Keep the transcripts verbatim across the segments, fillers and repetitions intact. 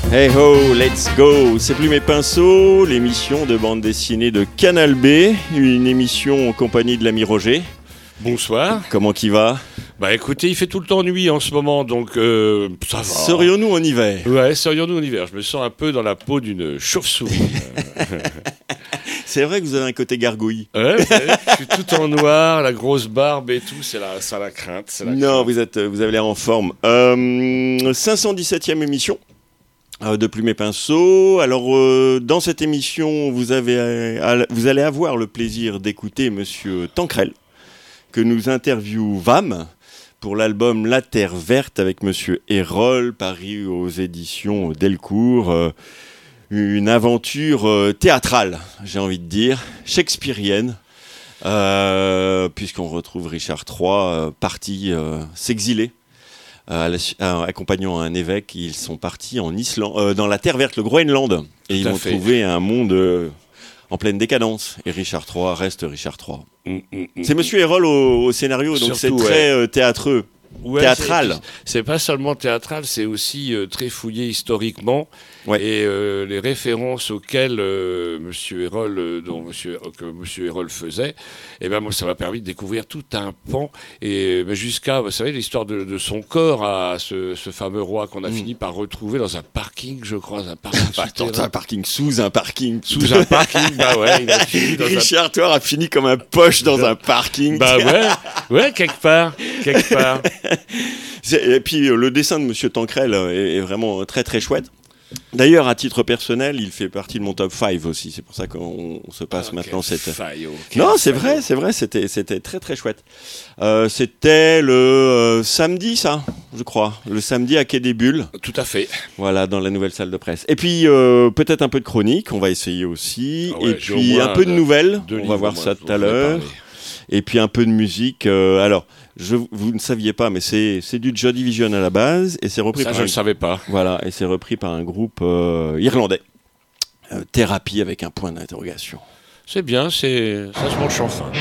Hey ho, let's go. C'est Plume et Pinceau, l'émission de bande dessinée de Canal B, une émission en compagnie de l'ami Roger. Bonsoir. Comment qu'il va ? Bah écoutez, il fait tout le temps nuit en ce moment, donc euh, ça va. Serions-nous en hiver ? Ouais, serions-nous en hiver. Je me sens un peu dans la peau d'une chauve-souris. C'est vrai que vous avez un côté gargouille. Ouais, vous savez, je suis tout en noir, la grosse barbe et tout, c'est la, ça la crainte. C'est la non, crainte. vous êtes, vous avez l'air en forme. Euh, cinq cent dix-septième émission euh, de Plume et Pinceau. Alors, euh, dans cette émission, vous, avez, euh, vous allez avoir le plaisir d'écouter Monsieur Tanquerel, que nous interviewâmes pour l'album La Terre Verte avec Monsieur Hérol, paru aux éditions Delcourt. Euh, une aventure euh, théâtrale, j'ai envie de dire, shakespearienne, euh, puisqu'on retrouve Richard trois euh, parti euh, s'exiler, euh, la, accompagnant un évêque. Ils sont partis en Islande, euh, dans la Terre Verte, le Groenland, et ils ont trouvé un monde euh, en pleine décadence. Et Richard trois reste Richard trois. Mmh, mmh, mmh. C'est Monsieur Hérol au, au scénario, donc surtout, c'est très ouais. euh, théâtreux. Ouais, théâtral. C'est, c'est pas seulement théâtral, c'est aussi euh, très fouillé historiquement. Ouais. Et euh, les références auxquelles euh, Monsieur Hérol, euh, dont Monsieur, que Monsieur Hérol faisait, eh ben moi ça m'a permis de découvrir tout un pan et ben, jusqu'à, vous savez, l'histoire de, de son corps à ce, ce fameux roi qu'on a mmh. fini par retrouver dans un parking, je crois, un parking. Attends, un parking sous un parking, sous un parking. Bah ouais, il a fini dans Richard un... Thor a fini comme un poche dans un parking. Bah ouais, ouais, quelque part, quelque part. Et puis le dessin de Monsieur Tanquerel est, est vraiment très très chouette. D'ailleurs, à titre personnel, il fait partie de mon top cinq aussi. C'est pour ça qu'on on se passe ah, maintenant cette. Faillot, non, c'est faillot. vrai, c'est vrai. C'était, c'était très très chouette. Euh, c'était le euh, samedi, ça, je crois, le samedi à Quai des Bulles. Tout à fait. Voilà, dans la nouvelle salle de presse. Et puis euh, peut-être un peu de chronique, on va essayer aussi. Ah ouais, Et puis un peu de nouvelles. On va voir ça tout à l'heure. Et puis un peu de musique. Euh, alors. Je, vous ne saviez pas, mais c'est, c'est du Joy Division à la base, et c'est repris ça, par je un, ne savais pas. Voilà, et c'est repris par un groupe euh, irlandais, euh, Thérapie avec un point d'interrogation. C'est bien, c'est ça se mange enfin.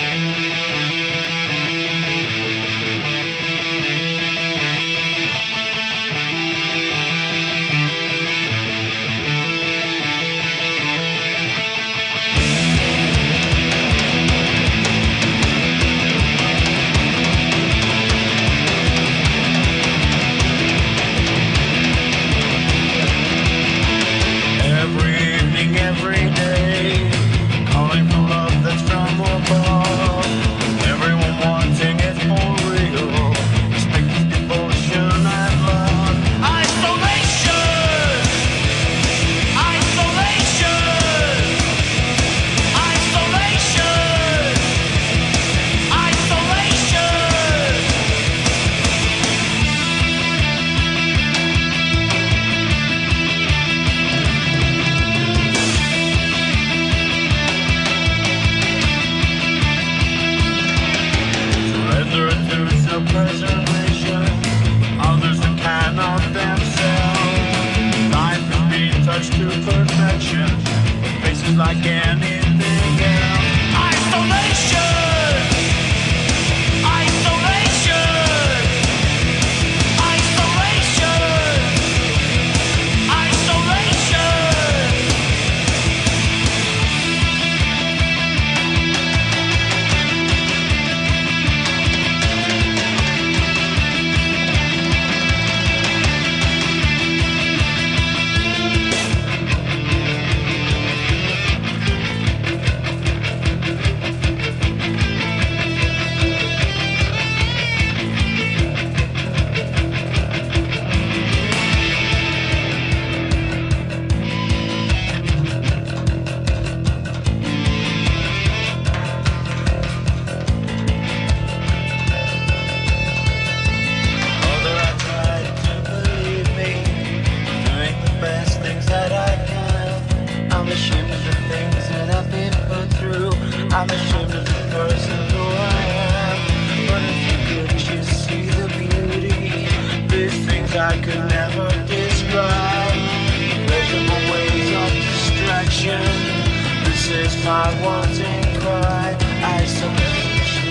I could never describe. Measurable ways of distraction. This is my wanting cry. Isolation.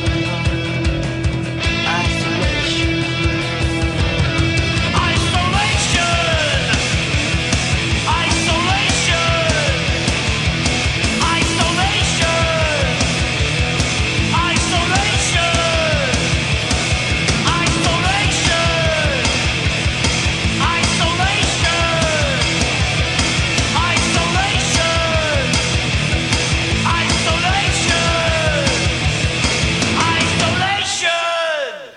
Isolation. Isolation.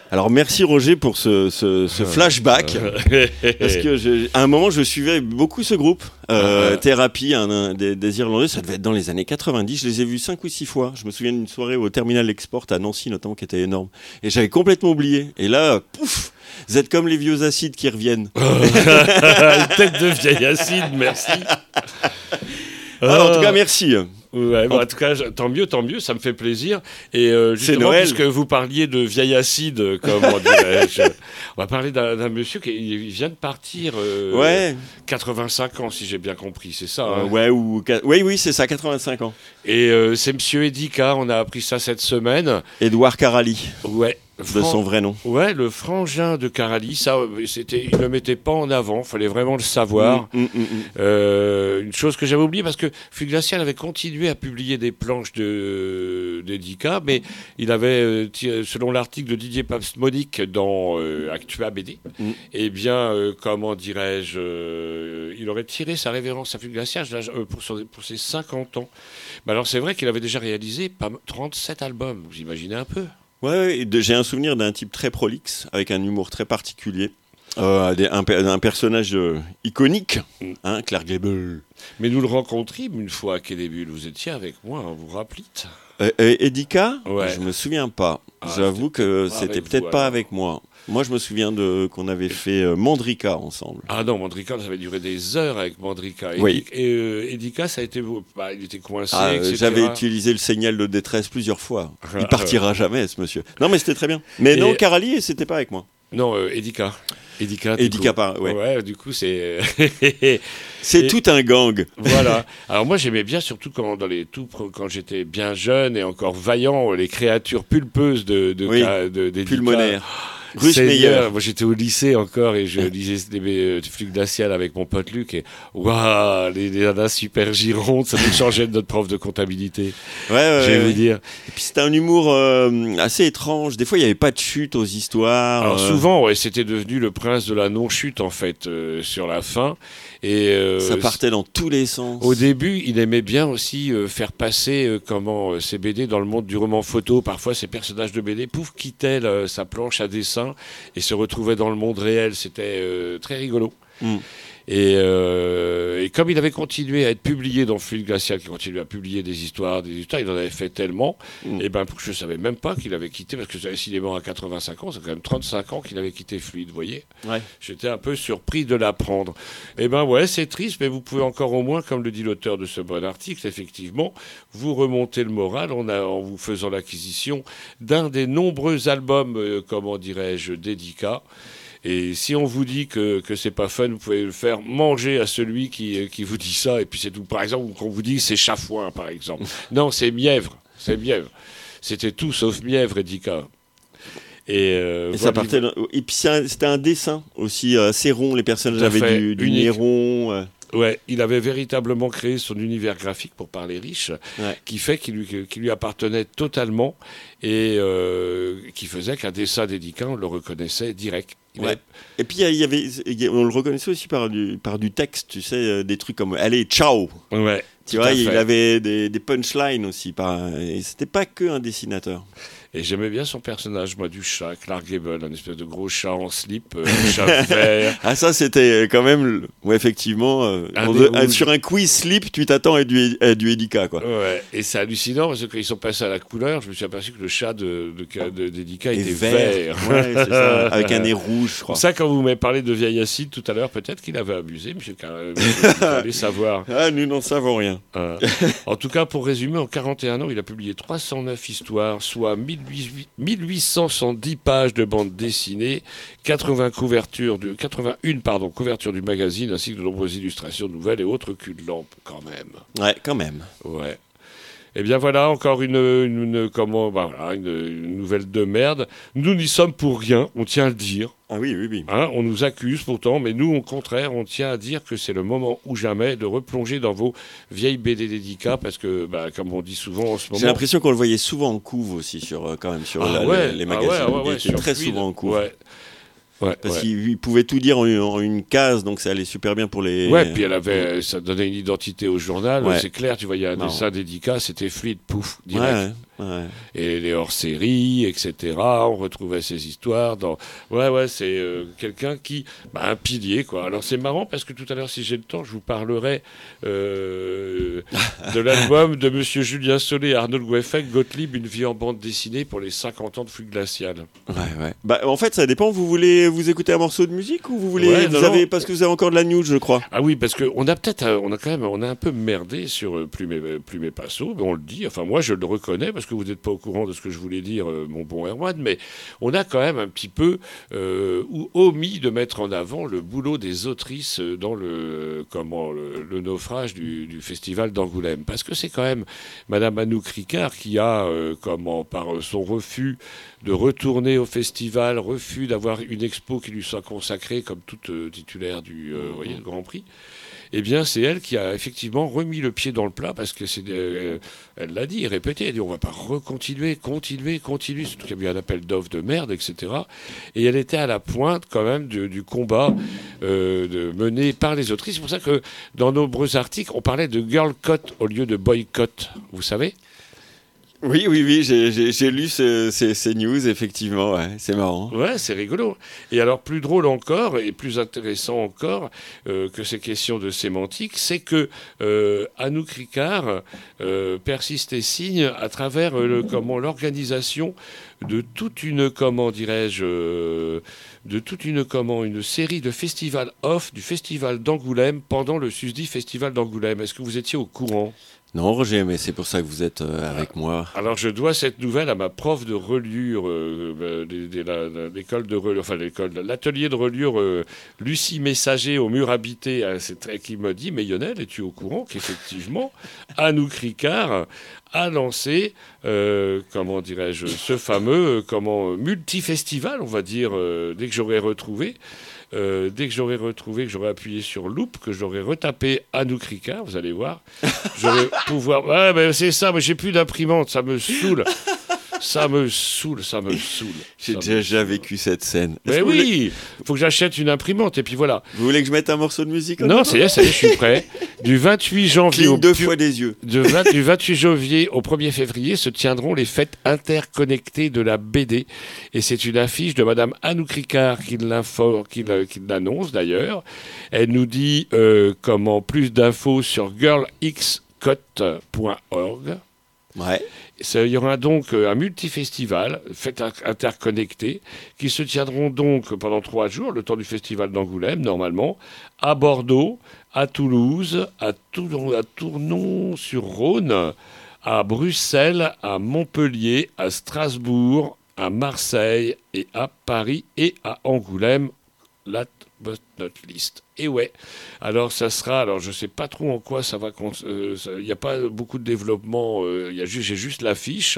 Alors merci Roger pour ce, ce, ce flashback, parce que je, à un moment je suivais beaucoup ce groupe, euh, Thérapie, un, un, des, des Irlandais, ça devait être dans les années quatre-vingt-dix, je les ai vus cinq ou six fois, je me souviens d'une soirée au Terminal Export à Nancy notamment qui était énorme, et j'avais complètement oublié, et là, pouf, vous êtes comme les vieux acides qui reviennent. Une tête de vieille acide, merci. Alors, en tout cas, merci. Ouais, bon, en tout cas, tant mieux, tant mieux, ça me fait plaisir. Et euh, justement, puisque vous parliez de vieille acide, comme on dirait, on va parler d'un, d'un monsieur qui il vient de partir. Euh, ouais. quatre-vingt-cinq ans, si j'ai bien compris, c'est ça. Euh, hein ouais, ou oui, oui, c'est ça, quatre-vingt-cinq ans. Et euh, c'est Monsieur Edika, on a appris ça cette semaine. Édouard Carali. Ouais. De Fran- son vrai nom. Ouais, le frangin de Carali, ça, c'était, il ne le mettait pas en avant, il fallait vraiment le savoir. Mmh, mmh, mmh. Euh, une chose que j'avais oubliée, parce que Flux Glacial avait continué à publier des planches de, d'Edika, mais il avait, euh, tiré, selon l'article de Didier Papst-Monique dans euh, Actua B D, mmh. eh bien, euh, comment dirais-je, euh, il aurait tiré sa révérence à Flux Glacial euh, pour, son, pour ses cinquante ans. Mais alors, c'est vrai qu'il avait déjà réalisé pas, trente-sept albums, vous imaginez un peu. Ouais, j'ai un souvenir d'un type très prolixe, avec un humour très particulier, euh, des, un, un personnage euh, iconique, hein, Clark Gable. Mais nous le rencontrîmes une fois à Quai des Bulles, vous étiez avec moi, hein, vous vous rappelez euh, euh, Edika, ouais. Je me souviens pas, ah, c'était j'avoue que pas c'était avec peut-être vous, pas alors. avec moi. Moi, je me souviens de, qu'on avait fait euh, Mandrika ensemble. Ah non, Mandrika, ça avait duré des heures avec Mandrika. Et, oui. Et euh, Edika, ça a été, bah, il était coincé, ah, et cetera. J'avais utilisé le signal de détresse plusieurs fois. Il partira jamais, ce monsieur. Non, mais c'était très bien. Mais et non, Carali, c'était pas avec moi. Non, euh, Edika. Edika, Edika, par, ouais. Ouais, du coup, c'est... c'est et... tout un gang. Voilà. Alors moi, j'aimais bien, surtout quand, dans les tout, quand j'étais bien jeune et encore vaillant, les créatures pulpeuses de, de, oui. de, de, d'Edika. Pulmonaire. Meilleur. Moi, j'étais au lycée encore et je lisais des euh, Flux Glacial avec mon pote Luc et waouh, les nanas super girondes, ça nous changeait de notre prof de comptabilité. Ouais, ouais. Je vais ouais. vous dire. Et puis c'était un humour euh, assez étrange. Des fois, il n'y avait pas de chute aux histoires. Alors euh... souvent, ouais, c'était devenu le prince de la non-chute en fait euh, sur la fin. Et euh, ça partait dans tous les sens. Au début, il aimait bien aussi euh, faire passer euh, comment euh, ses B D dans le monde du roman photo. Parfois, ces personnages de B D, pouf, quittaient là, sa planche à dessin et se retrouvaient dans le monde réel. C'était euh, très rigolo. Mm. Et, euh, et comme il avait continué à être publié dans Fluide Glacial, qui continuait à publier des histoires, des histoires, il en avait fait tellement, mm. et ben je ne savais même pas qu'il avait quitté, parce que s'il est mort à quatre-vingt-cinq ans, c'est quand même trente-cinq ans qu'il avait quitté Fluide, vous voyez. Ouais. J'étais un peu surpris de l'apprendre. Et ben ouais, c'est triste, mais vous pouvez encore au moins, comme le dit l'auteur de ce bon article, effectivement, vous remonter le moral en, a, en vous faisant l'acquisition d'un des nombreux albums, euh, comment dirais-je, d'Edika. Et si on vous dit que, que c'est pas fun, vous pouvez le faire manger à celui qui, qui vous dit ça. Et puis c'est tout. Par exemple, qu'on vous dit c'est chafouin, par exemple. Non, c'est mièvre. C'est mièvre. C'était tout sauf mièvre, Edika. Et, euh, et, ça partait, et puis un, c'était un dessin aussi assez rond. Les personnages avaient du, du nez rond. Euh. Ouais, il avait véritablement créé son univers graphique, pour parler riche, ouais. qui fait qu'il lui, qu'il lui appartenait totalement et euh, qui faisait qu'un dessin d'Edika, on le reconnaissait direct. Ouais. Et puis il y avait, on le reconnaissait aussi par du, par du texte, tu sais, des trucs comme allez, ciao. Ouais. Tu vois, il avait des, des punchlines aussi, par, et c'était pas que un dessinateur. Et j'aimais bien son personnage, moi, du chat, Clark Gable, un espèce de gros chat en slip, euh, un chat vert. Ah, ça, c'était quand même, ouais, effectivement, euh, on de, sur un quiz slip, tu t'attends à du, à du Edika, quoi. Ouais, et c'est hallucinant, parce que quand ils sont passés à la couleur, je me suis aperçu que le chat de, de, de, d'Edika était vert. vert. Ouais, c'est ça, avec un nez rouge, je crois. C'est ça, quand vous m'avez parlé de vieille acide tout à l'heure, peut-être qu'il avait abusé, monsieur, monsieur vous allez savoir. Ah, nous n'en savons rien. Euh, en tout cas, pour résumer, en quarante et un ans, il a publié trois cent neuf histoires, soit mille huit cent dix pages de bande dessinée, quatre-vingts couvertures de, quatre-vingt-une pardon, couvertures du magazine, ainsi que de nombreuses illustrations nouvelles et autres culs de lampe, quand même. Ouais, quand même. Ouais. Eh bien voilà, encore une, une, une comment, bah voilà, une, une nouvelle de merde. Nous n'y sommes pour rien, on tient à le dire. Ah oui, oui, oui. Hein, on nous accuse pourtant, mais nous, au contraire, on tient à dire que c'est le moment ou jamais de replonger dans vos vieilles B D d'Edika, parce que, bah, comme on dit souvent en ce moment... J'ai l'impression qu'on le voyait souvent en couve aussi, sur, euh, quand même, sur ah la, ouais, les, les magazines. Ah ouais, ouais, ouais, il était très Fluide, souvent en couve. Ouais. Ouais, Parce ouais. qu'il il pouvait tout dire en, une- en une case, donc ça allait super bien pour les. Ouais, puis elle avait, ça donnait une identité au journal. Ouais. C'est clair, tu vois, il y a un Marrant. dessin dédicat, c'était fluide, pouf, Ouais, direct. ouais, ouais. Et les hors-séries, et cetera. On retrouvait ces histoires dans. Ouais, ouais, c'est euh, quelqu'un qui, bah, un pilier, quoi. Alors c'est marrant parce que tout à l'heure, si j'ai le temps, je vous parlerai euh, de l'album de Monsieur Julien Solé et Arnold Goueffec, Gottlieb, une vie en bande dessinée pour les cinquante ans de Flux glacial. Ouais, ouais. Bah, en fait, ça dépend. Vous voulez vous écouter un morceau de musique ou vous voulez Ouais, vous non, avez non. parce que vous avez encore de la news, je crois. Ah oui, parce qu'on a peut-être, euh, on a quand même, on a un peu merdé sur euh, Plume et, Plume et Pinceau, mais on le dit. Enfin, moi, je le reconnais parce que vous n'êtes pas au courant de ce que je voulais dire, euh, mon bon Erwan, mais on a quand même un petit peu euh, ou omis de mettre en avant le boulot des autrices euh, dans le comment le, le naufrage du, du festival d'Angoulême, parce que c'est quand même Madame Anouk Ricard qui a euh, comment par euh, son refus de retourner au festival, refus d'avoir une expo qui lui soit consacrée comme toute euh, titulaire du euh, vous voyez, le Grand Prix. Eh bien, c'est elle qui a effectivement remis le pied dans le plat parce que c'est, euh, elle l'a dit, répété, elle dit on va pas recontinuer, continuer, continuer, surtout qu'il y a eu un appel d'offres de merde, et cetera. Et elle était à la pointe quand même du, du combat euh, de, mené par les autrices. C'est pour ça que dans nombreux articles, on parlait de girl code au lieu de boycott, vous savez. Oui, oui, oui, j'ai, j'ai, j'ai lu ce- ces, ces news, effectivement, ouais, c'est marrant. Ouais, c'est rigolo. Et alors, plus drôle encore, et plus intéressant encore euh, que ces questions de sémantique, c'est que euh, Anouk Ricard euh, persiste et signe à travers euh, le, comment, l'organisation de toute une, comment dirais-je, euh, de toute une, comment, une série de festivals off du Festival d'Angoulême pendant le susdit Festival d'Angoulême. Est-ce que vous étiez au courant ? Non, Roger, mais c'est pour ça que vous êtes euh, avec moi. Alors je dois cette nouvelle à ma prof de reliure euh, euh, des- des- la- la- l'école de reliure, enfin l'école, l'atelier de reliure euh, Lucie Messager au mur habité, euh, c'est très- qui me dit mais Lionel, es-tu au courant qu'effectivement Anouk Ricard a lancé, euh, comment dirais-je, ce fameux euh, comment multifestival, on va dire, euh, dès que j'aurai retrouvé. Euh, dès que j'aurai retrouvé, que j'aurai appuyé sur Loop, que j'aurai retapé Anouk Ricard, vous allez voir, j'aurai pouvoir. Ouais, mais c'est ça, mais j'ai plus d'imprimante, ça me saoule. Ça me saoule, ça me saoule. J'ai Ça me déjà saoule. vécu cette scène. Est-ce Mais que vous voulez- oui, faut que j'achète une imprimante, et puis voilà. Vous voulez que je mette un morceau de musique? Non, ça y est, ça y est, je suis prêt. Du vingt-huit janvier Cligne au deux pu- fois des yeux. de vingt du vingt-huit janvier au premier février se tiendront les fêtes interconnectées de la B D. Et c'est une affiche de Madame Anouk Ricard qui, l'info- qui, le- qui l'annonce d'ailleurs. Elle nous dit euh, comment plus d'infos sur girl x cote point org. Ouais. Ça, il y aura donc euh, un multifestival, fêtes in- interconnectées, qui se tiendront donc pendant trois jours, le temps du festival d'Angoulême, normalement, à Bordeaux, à Toulouse, à, Toulon, à Tournon-sur-Rhône, à Bruxelles, à Montpellier, à Strasbourg, à Marseille et à Paris et à Angoulême. La but not least. Et ouais, alors ça sera, alors je sais pas trop en quoi ça va, cons- euh, ça- il n'y a pas beaucoup de développement, euh, il y a juste, j'ai juste l'affiche.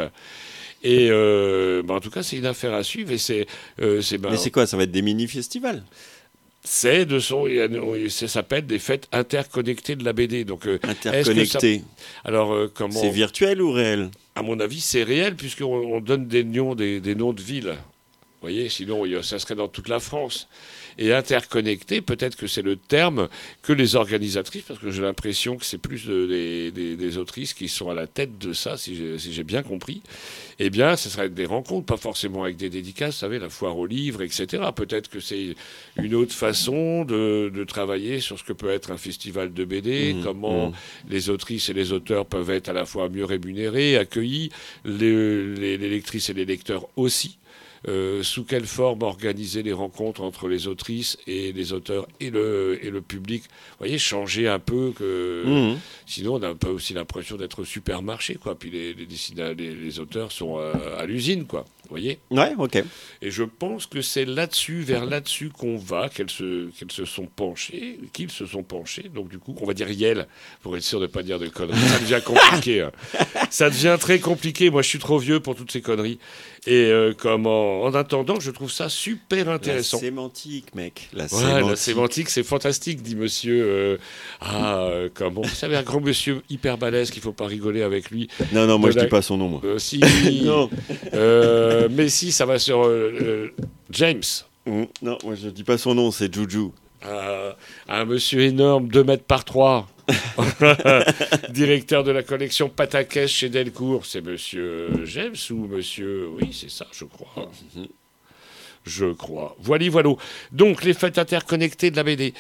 Et euh, bah, en tout cas, c'est une affaire à suivre et c'est, euh, c'est, bah, Mais c'est quoi? Ça va être des mini-festivals? c'est de son, il y a- ça s'appelle des fêtes interconnectées de la B D. Donc, euh, Interconnectés. alors euh, comment, C'est virtuel ou réel? à mon avis, c'est réel puisqu'on on donne des noms, des, des noms de villes. Vous voyez, sinon il y a- ça serait dans toute la France. Et interconnecté, peut-être que c'est le terme que les organisatrices, parce que j'ai l'impression que c'est plus de- des, des- des autrices qui sont à la tête de ça, si j'ai, si j'ai bien compris, eh bien, ce serait des rencontres, pas forcément avec des dédicaces, vous savez, la foire aux livres, et cetera. Peut-être que c'est une autre façon de, de travailler sur ce que peut être un festival de B D, Mmh, comment mmh. les autrices et les auteurs peuvent être à la fois mieux rémunérés, accueillis, les, les- les lectrices et les lecteurs aussi. Euh, sous quelle forme organiser les rencontres entre les autrices et les auteurs et le, et le public. Vous voyez, changer un peu, que Mmh. sinon on a un peu aussi l'impression d'être au supermarché, quoi. Puis les, les, dessina- les, les auteurs sont à, à l'usine, quoi. Vous voyez. Ouais, ok. Et je pense que c'est là-dessus, vers là-dessus qu'on va, qu'elles se, qu'elles se sont penchées, qu'ils se sont penchés. Donc du coup, on va dire Yel, pour être sûr de ne pas dire de conneries. Ça devient compliqué. Hein. Ça devient très compliqué. Moi, je suis trop vieux pour toutes ces conneries. Et euh, comment, en attendant, je trouve ça super intéressant. La sémantique, mec. La Ouais, sémantique. la sémantique, c'est fantastique, dit monsieur. euh, ah, euh, comment. Vous savez, un grand monsieur hyper balèze qu'il ne faut pas rigoler avec lui. Non, non, moi De je la- dis pas son nom, moi. Euh, si. Non. Euh, mais si, ça va sur euh, euh, James. Mmh, non, moi je dis pas son nom, c'est Juju. Euh, un monsieur énorme, deux mètres par trois, directeur de la collection Patakès chez Delcourt. C'est monsieur James ou monsieur... Oui, c'est ça, je crois. Mmh. Je crois. Voilà, voilà. Donc, les fêtes interconnectées de la B D.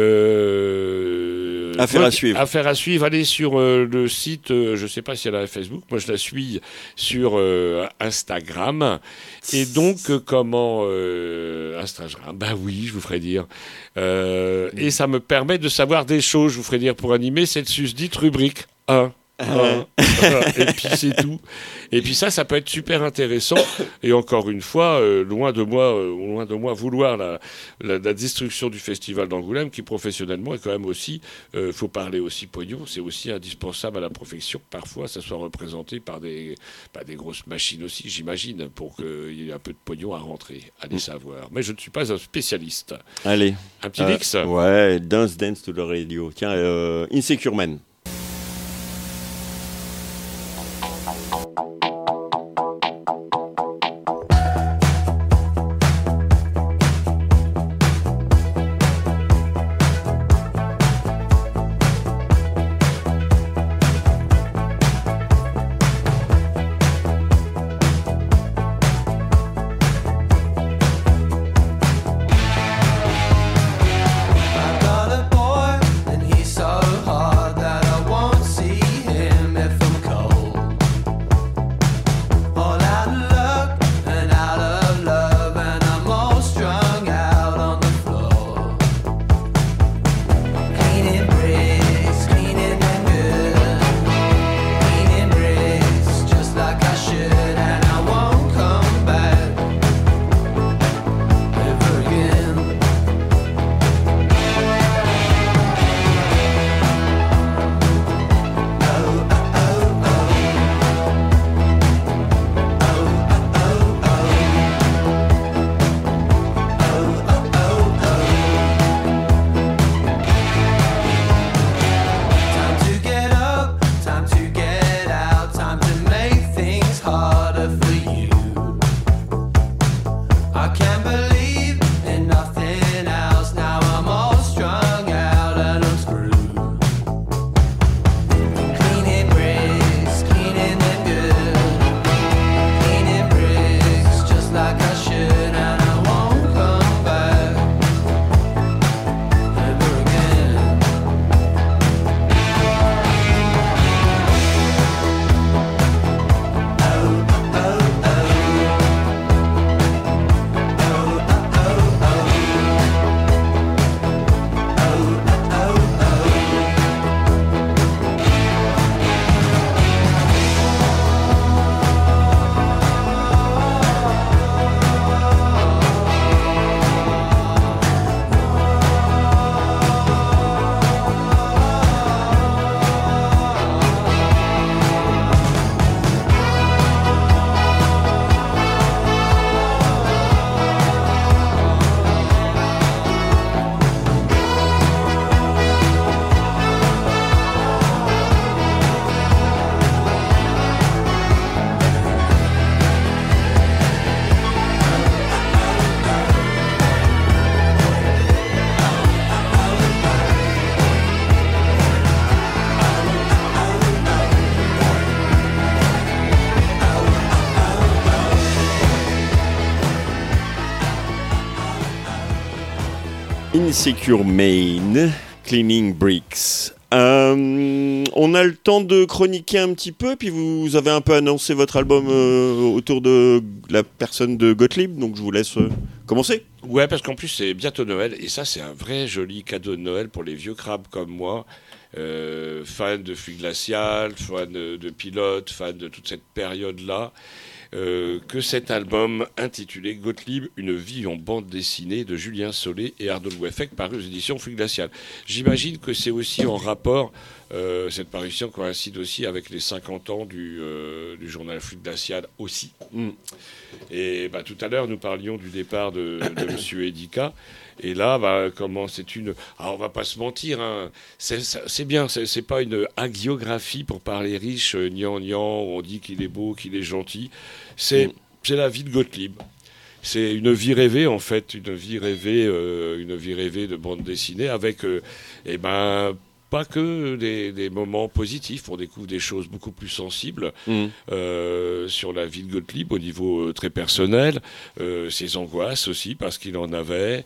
Euh, affaire à suivre. Affaire à suivre. Allez sur euh, le site, euh, je ne sais pas si elle a Facebook, moi je la suis sur euh, Instagram. Et donc, euh, comment... Euh, Instagram, bah oui, je vous ferai dire. Euh, et ça me permet de savoir des choses, je vous ferai dire, pour animer cette susdite rubrique un. Ah, et puis c'est tout. Et puis ça, ça peut être super intéressant. Et encore une fois, euh, loin de moi, euh, loin de moi vouloir la, la, la destruction du festival d'Angoulême, qui professionnellement est quand même aussi, euh, faut parler aussi pognon, c'est aussi indispensable à la profession. Parfois, ça soit représenté par des, bah, des grosses machines aussi, j'imagine, pour qu'il y ait un peu de pognon à rentrer. Allez savoir. Mais je ne suis pas un spécialiste. Allez. Un petit euh, mix. Ouais, Dance Dance to the Radio. Tiens, euh, Insecure Man. Insecure Man, Cleaning Bricks. Euh, on a le temps de chroniquer un petit peu, puis vous avez un peu annoncé votre album euh, autour de la personne de Gottlieb, donc je vous laisse euh, commencer. Ouais, parce qu'en plus c'est bientôt Noël, et ça c'est un vrai joli cadeau de Noël pour les vieux crabes comme moi, euh, fans de Flux Glacial, fans de, de Pilote, fans de toute cette période-là. Euh, que cet album intitulé Gottlieb, une vie en bande dessinée de Julien Solé et Arnaud Loueffec, paru aux éditions Flux Glacial. J'imagine que c'est aussi en rapport, euh, cette parution coïncide aussi avec les cinquante ans du, euh, du journal Flux Glacial aussi. Mm. Et bah, tout à l'heure, nous parlions du départ de, de M. Edica. Et là, bah, comment c'est une... Alors, on va pas se mentir, hein. c'est, c'est bien, c'est, c'est pas une hagiographie pour parler riche, euh, nian nian, où on dit qu'il est beau, qu'il est gentil. C'est, mm. c'est la vie de Gottlieb. c'est une vie rêvée en fait, une vie rêvée, euh, une vie rêvée de bande dessinée avec, euh, eh ben, pas que des, des moments positifs, on découvre des choses beaucoup plus sensibles mmh. euh, sur la vie de Gottlieb au niveau euh, très personnel, euh, ses angoisses aussi parce qu'il en avait,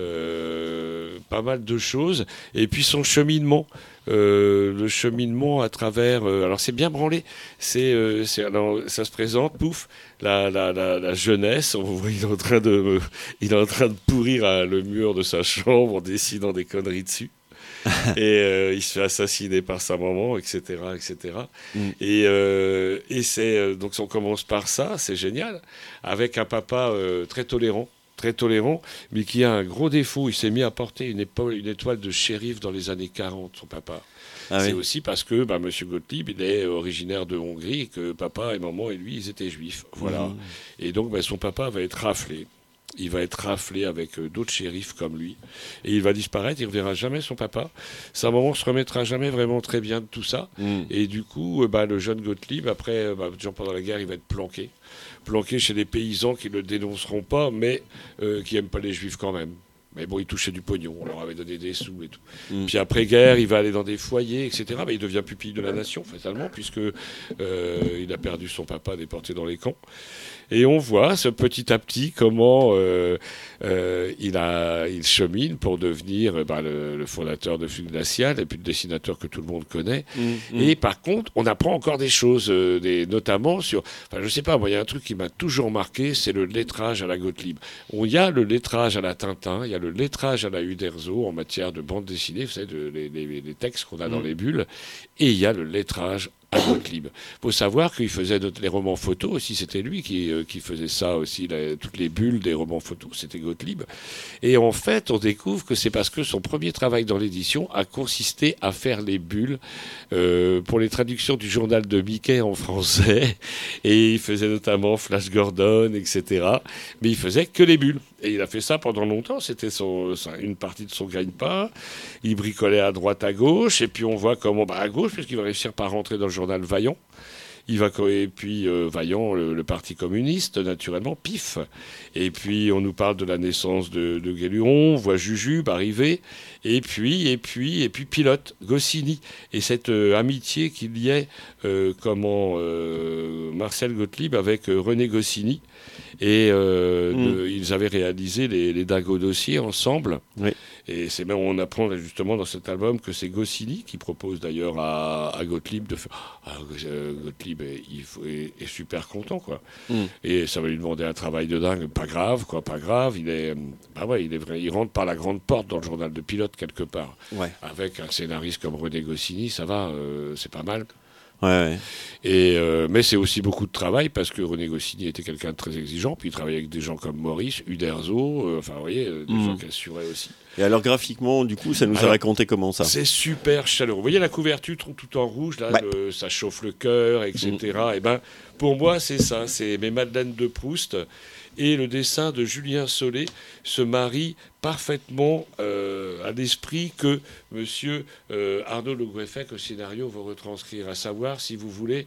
euh, pas mal de choses, et puis son cheminement. Euh, le cheminement à travers. Euh, alors c'est bien branlé. C'est, euh, c'est alors ça se présente. Pouf, la, la, la, la jeunesse. On voit, il est en train de, il est en train de pourrir à, le mur de sa chambre en dessinant des conneries dessus. et euh, il se fait assassiner par sa maman, et cetera, et cetera. Mm. Et, euh, et c'est donc on commence par ça. C'est génial, avec un papa euh, très tolérant. très tolérant, mais qui a un gros défaut. Il s'est mis à porter une, épaule, une étoile de shérif dans les années quarante, son papa. Ah c'est oui. aussi parce que bah, M. Gottlieb, il est originaire de Hongrie et que papa et maman et lui, ils étaient juifs. Voilà. Mmh. Et donc, bah, son papa va être raflé. Il va être raflé avec euh, d'autres shérifs comme lui. Et il va disparaître, il ne reverra jamais son papa. Sa maman ne se remettra jamais vraiment très bien de tout ça. Mmh. Et du coup, euh, bah, le jeune Gottlieb, après, bah, genre pendant la guerre, il va être planqué. planqué chez des paysans qui ne le dénonceront pas, mais euh, qui n'aiment pas les juifs quand même. Mais bon, il touchait du pognon, on leur avait donné des sous et tout. Mmh. Puis après-guerre, il va aller dans des foyers, et cetera. Mais il devient pupille de la nation, fatalement, puisque euh, il a perdu son papa déporté dans les camps. Et on voit ce petit à petit comment euh, euh, il, a, il chemine pour devenir bah, le, le fondateur de Fluide Glacial et puis le dessinateur que tout le monde connaît. Mmh, et mmh. par contre, on apprend encore des choses, euh, des, notamment sur... Enfin, je sais pas, moi, il y a un truc qui m'a toujours marqué, c'est le lettrage à la Gottlieb. Il y a le lettrage à la Tintin, il y a le lettrage à la Uderzo en matière de bande dessinée, vous savez, de, les, les, les textes qu'on a mmh. dans les bulles, et il y a le lettrage à Gottlieb. Il faut savoir qu'il faisait de, les romans photos aussi, c'était lui qui, euh, qui faisait ça aussi, la, toutes les bulles des romans photos, c'était Gottlieb. Et en fait, on découvre que c'est parce que son premier travail dans l'édition a consisté à faire les bulles euh, pour les traductions du journal de Mickey en français. Et il faisait notamment Flash Gordon, et cetera. Mais il faisait que les bulles. Et il a fait ça pendant longtemps, c'était son, une partie de son gagne-pain. Il bricolait à droite, à gauche, et puis on voit comment, bah à gauche, puisqu'il va réussir par rentrer dans le journal Vaillant. Il va, et puis euh, Vaillant, le, le parti communiste, naturellement, pif. Et puis on nous parle de la naissance de, de Guéluron, on voit Jujube arriver, et puis, et puis, et puis Pilote, Goscinny. Et cette euh, amitié qu'il y ait, euh, comment, euh, Marcel Gottlieb avec euh, René Goscinny. Et euh, mmh. de, ils avaient réalisé les, les Dingo dossiers ensemble. Oui. Et c'est même, on apprend justement dans cet album que c'est Goscinny qui propose d'ailleurs à, à Gottlieb de faire. Ah, Gottlieb est, est, est super content, quoi. Mmh. Et ça va lui demander un travail de dingue. Pas grave, quoi, pas grave. Il est, bah ouais, il est vrai. Il rentre par la grande porte dans le journal de Pilote quelque part. Ouais. Avec un scénariste comme René Goscinny, ça va, euh, c'est pas mal. Ouais, ouais. Et, euh, mais c'est aussi beaucoup de travail parce que René Goscinny était quelqu'un de très exigeant, puis il travaillait avec des gens comme Maurice, Uderzo, euh, enfin vous voyez, des mmh. gens qui assuraient aussi. Et alors graphiquement, du coup, ça nous alors, a raconté comment ça ? C'est super chaleureux. Vous voyez la couverture tout en rouge, là, ouais. le, ça chauffe le cœur, et cetera. Mmh. Et ben, pour moi, c'est ça, c'est mes Madeleines de Proust. Et le dessin de Julien Solé se marie parfaitement euh, à l'esprit que monsieur euh, Arnaud Le Goueffec au scénario va retranscrire, à savoir, si vous voulez,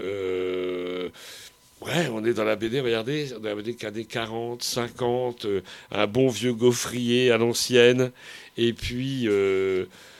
euh, ouais, on est dans la B D, regardez, dans la B D des années quarante, cinquante, euh, un bon vieux gaufrier à l'ancienne, et puis... Euh,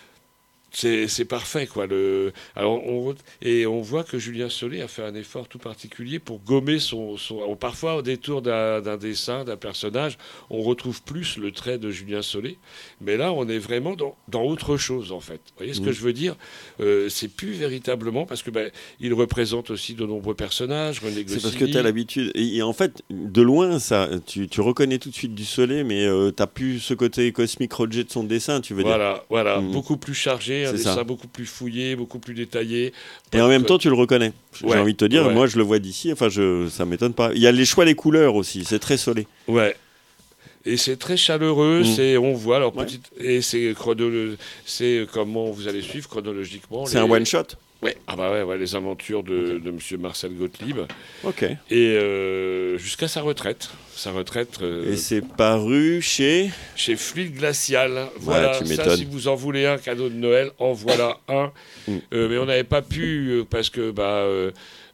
C'est, c'est parfait, quoi. Le... Alors, on... Et on voit que Julien Solé a fait un effort tout particulier pour gommer son... son... Parfois, au détour d'un, d'un dessin, d'un personnage, on retrouve plus le trait de Julien Solé. Mais là, on est vraiment dans, dans autre chose, en fait. Vous voyez ce mmh. que je veux dire ? euh, C'est plus véritablement... Parce que ben, il représente aussi de nombreux personnages. René Goscinny. C'est parce que tu as l'habitude... Et, et en fait, de loin, ça, tu, tu reconnais tout de suite du Solé, mais euh, tu n'as plus ce côté Cosmic Roger de son dessin, tu veux voilà, dire. Voilà, voilà. Mmh. Beaucoup plus chargé. Un dessin beaucoup plus fouillé, beaucoup plus détaillé. Et en même temps, tu le reconnais. J'ai ouais, envie de te dire, ouais. moi, je le vois d'ici. Enfin, je, ça m'étonne pas. Il y a les choix des couleurs aussi. C'est très Solé. Ouais. Et c'est très chaleureux. Mmh. C'est, on voit alors ouais. petite. Et c'est chronolo... c'est comment vous allez suivre chronologiquement. C'est les... un one shot. Ouais. Ah bah ouais, ouais les aventures de, okay. de Monsieur Marcel Gottlieb. Ok. Et euh, jusqu'à sa retraite. Sa retraite. Euh, et c'est paru chez. Chez Fluide Glacial. Voilà. Ouais, ça, si vous en voulez un cadeau de Noël, en voilà un. Mm. Euh, mais on n'avait pas pu euh, parce que bah. Euh,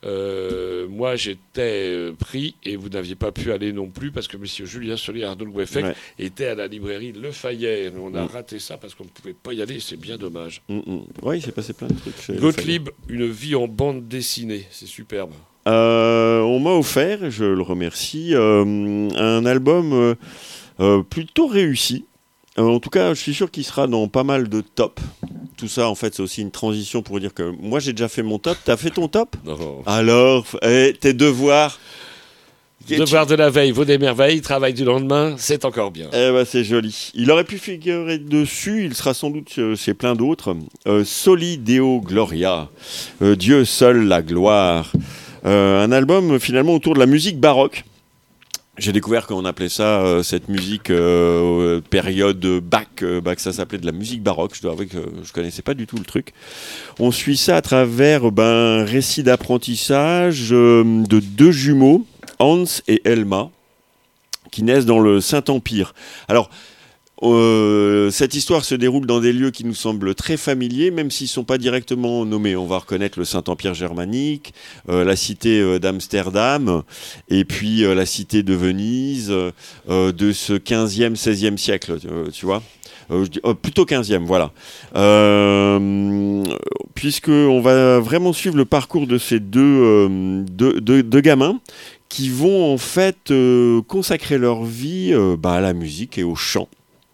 Euh, moi, j'étais pris et vous n'aviez pas pu aller non plus parce que monsieur Julien Solé et Arnaud Goueffec ouais. étaient à la librairie Le Fayet. On a mmh. raté ça parce qu'on ne pouvait pas y aller. C'est bien dommage. Mmh, mmh. Oui, il s'est passé plein de trucs. Chez Gottlieb, une vie en bande dessinée. C'est superbe. Euh, on m'a offert, je le remercie, euh, un album euh, euh, plutôt réussi. Euh, en tout cas, je suis sûr qu'il sera dans pas mal de tops. Tout ça, en fait, c'est aussi une transition pour dire que moi, j'ai déjà fait mon top. T'as fait ton top ? Non. Alors, eh, tes devoirs. Devoirs de la veille, vaut des merveilles. Travail du lendemain, c'est encore bien. Eh ben, c'est joli. Il aurait pu figurer dessus. Il sera sans doute chez plein d'autres. Euh, Soli Deo Gloria. Euh, Dieu seul la gloire. Euh, un album, finalement, autour de la musique baroque. J'ai découvert qu'on appelait ça, euh, cette musique, euh, période Bach, euh, bah, que ça s'appelait de la musique baroque. Je dois avouer que je ne connaissais pas du tout le truc. On suit ça à travers ben, un récit d'apprentissage euh, de deux jumeaux, Hans et Elma, qui naissent dans le Saint-Empire. Alors, Euh, cette histoire se déroule dans des lieux qui nous semblent très familiers, même s'ils ne sont pas directement nommés. On va reconnaître le Saint-Empire germanique, euh, la cité euh, d'Amsterdam, et puis euh, la cité de Venise, euh, de ce quinzième, seizième siècle, euh, tu vois. Euh, je dis, oh, plutôt quinzième, voilà. Euh, Puisqu'on va vraiment suivre le parcours de ces deux, euh, deux, deux, deux gamins qui vont en fait euh, consacrer leur vie euh, bah, à la musique et au chant.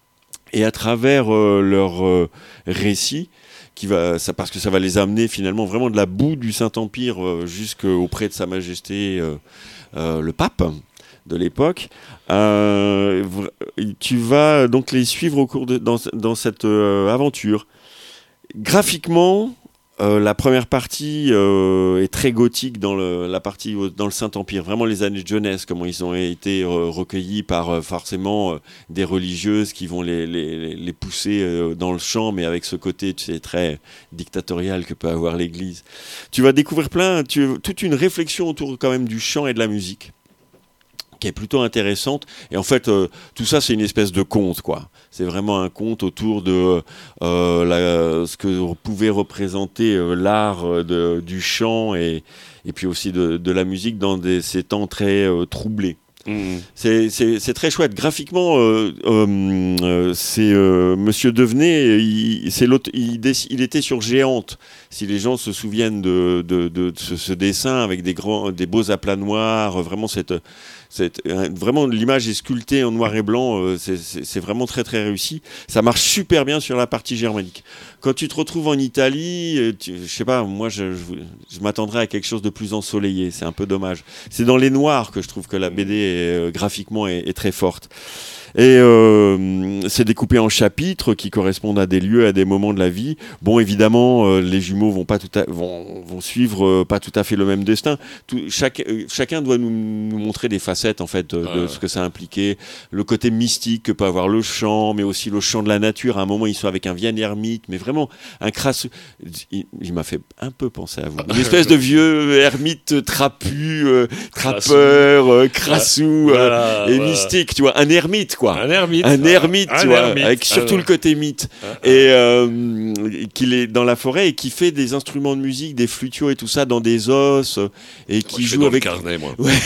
Et à travers euh, leur euh, récit, qui va, ça, parce que ça va les amener finalement vraiment de la boue du Saint-Empire euh, jusqu'auprès de Sa Majesté euh, euh, le Pape de l'époque, euh, tu vas donc les suivre au cours de, dans, dans cette euh, aventure. Graphiquement, Euh, la première partie euh, est très gothique dans le, la partie dans le Saint-Empire, vraiment les années de jeunesse, comment ils ont été euh, recueillis par euh, forcément euh, des religieuses qui vont les, les, les pousser euh, dans le chant, mais avec ce côté, tu sais, très dictatorial que peut avoir l'Église. Tu vas découvrir plein, tu, toute une réflexion autour quand même du chant et de la musique, qui est plutôt intéressante. Et en fait, euh, tout ça, c'est une espèce de conte, quoi. C'est vraiment un conte autour de euh, la, ce que pouvait représenter euh, l'art de, du chant et, et puis aussi de, de la musique dans des, ces temps très euh, troublés. Mmh. C'est, c'est, c'est très chouette. Graphiquement, euh, euh, c'est euh, Monsieur Devenay, il, c'est il, il était sur Géante. Si les gens se souviennent de, de, de, de ce, ce dessin avec des, grands, des beaux aplats noirs, vraiment cette... C'est, vraiment, l'image est sculptée en noir et blanc, euh, c'est, c'est, c'est vraiment très très réussi. Ça marche super bien sur la partie germanique. Quand tu te retrouves en Italie, tu, je sais pas, moi je, je, je m'attendrais à quelque chose de plus ensoleillé, c'est un peu dommage. C'est dans les noirs que je trouve que la B D est, euh, graphiquement est, est très forte. Et euh, c'est découpé en chapitres qui correspondent à des lieux, à des moments de la vie. Bon, évidemment, euh, les jumeaux vont pas tout à, vont, vont suivre euh, pas tout à fait le même destin. Tout, chaque, euh, chacun doit nous, nous montrer des facettes en fait de, de ce que ça impliquait, le côté mystique que peut avoir le chant, mais aussi le chant de la nature. À un moment, ils sont avec un vieil ermite, mais vraiment un crasseux. Il, il m'a fait un peu penser à vous. Une espèce de vieux ermite trapu, euh, trappeur, euh, crassou voilà, euh, et voilà. mystique, tu vois, un ermite. Quoi. Un ermite, un ermite, un tu vois, ermite. avec surtout ah, le côté mythe, ah, et euh, qu'il est dans la forêt et qui fait des instruments de musique, des flutios et tout ça dans des os, et qui moi, joue avec. Le carnet, moi. Ouais.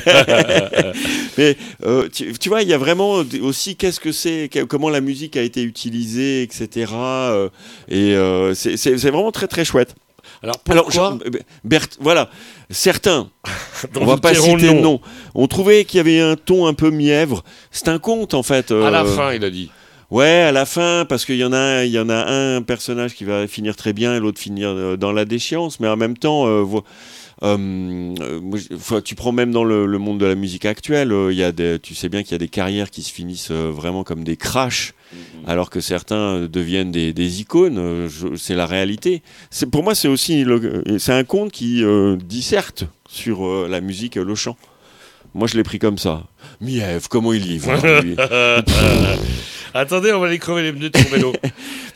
Mais euh, tu, tu vois, il y a vraiment aussi qu'est-ce que c'est, comment la musique a été utilisée, et cetera. Euh, et euh, c'est, c'est, c'est vraiment très très chouette. Alors pourquoi Alors, je, Berthe, voilà, certains, on va pas citer le nom, on trouvait qu'il y avait un ton un peu mièvre. C'est un conte en fait. Euh, à la fin, il a dit. Ouais, à la fin, parce qu'il y en a, il y en a un personnage qui va finir très bien et l'autre finir dans la déchéance, mais en même temps, euh, euh, euh, tu prends même dans le, le monde de la musique actuelle, euh, y a des, tu sais bien qu'il y a des carrières qui se finissent euh, vraiment comme des crashs, mm-hmm. alors que certains deviennent des, des icônes. Euh, je, c'est la réalité. C'est, pour moi, c'est aussi le, c'est un conte qui euh, disserte sur euh, la musique, le chant. Moi, je l'ai pris comme ça. Mièvre, comment il livre lui. Attendez, on va aller crever les pneus de son vélo.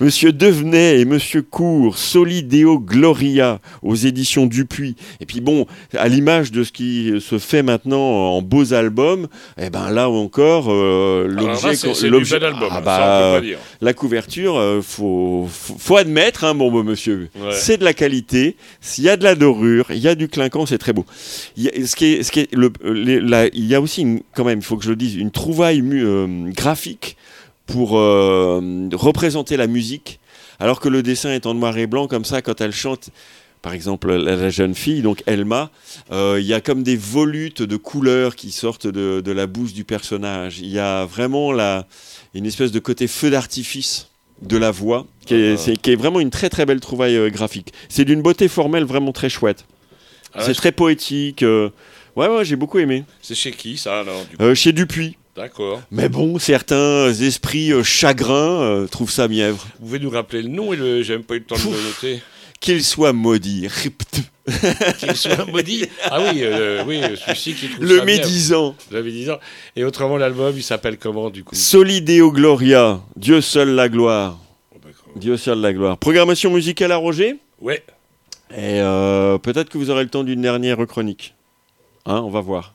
Monsieur Devenay et Monsieur Cour, Soli Deo Gloria, aux éditions Dupuis. Et puis bon, à l'image de ce qui se fait maintenant en beaux albums, eh ben là encore, euh, l'objet... là, c'est, c'est l'objet, du bel album, ah ça, bah, on peut pas dire. La couverture, euh, faut, faut, faut admettre, hein, bon, bon monsieur, Ouais. c'est de la qualité, il y a de la dorure, il y a du clinquant, c'est très beau. Il y a, ce qui est, ce qui est, le, les, la, il y a aussi, une, quand même, il faut que je le dise, une trouvaille mu, euh, graphique pour euh, représenter la musique, alors que le dessin est en noir et blanc, comme ça, quand elle chante, par exemple, la, la jeune fille, donc Elma, euh, il y a comme des volutes de couleurs qui sortent de, de la bouche du personnage. Il y a vraiment la, une espèce de côté feu d'artifice de la voix, qui est, c'est, qui est vraiment une très très belle trouvaille euh, graphique. C'est d'une beauté formelle vraiment très chouette. Ah, c'est ouais, très poétique. Euh... Ouais, ouais, j'ai beaucoup aimé. C'est chez qui, ça, alors du coup Euh, chez Dupuis. D'accord. Mais bon, certains esprits euh, chagrins euh, trouvent ça mièvre. Vous pouvez nous rappeler le nom et le... J'ai même pas eu le temps de le noter. Qu'il soit maudit. Qu'il soit maudit. Ah oui, euh, oui, celui-ci qui trouve Le ça médisant. bien. Le médisant. Et autrement, l'album, il s'appelle comment, du coup? Soli Deo Gloria. Dieu seul la gloire. Oh, d'accord. Dieu seul la gloire. Programmation musicale à Roger. Ouais. Et euh, peut-être que vous aurez le temps d'une dernière chronique. Hein, on va voir.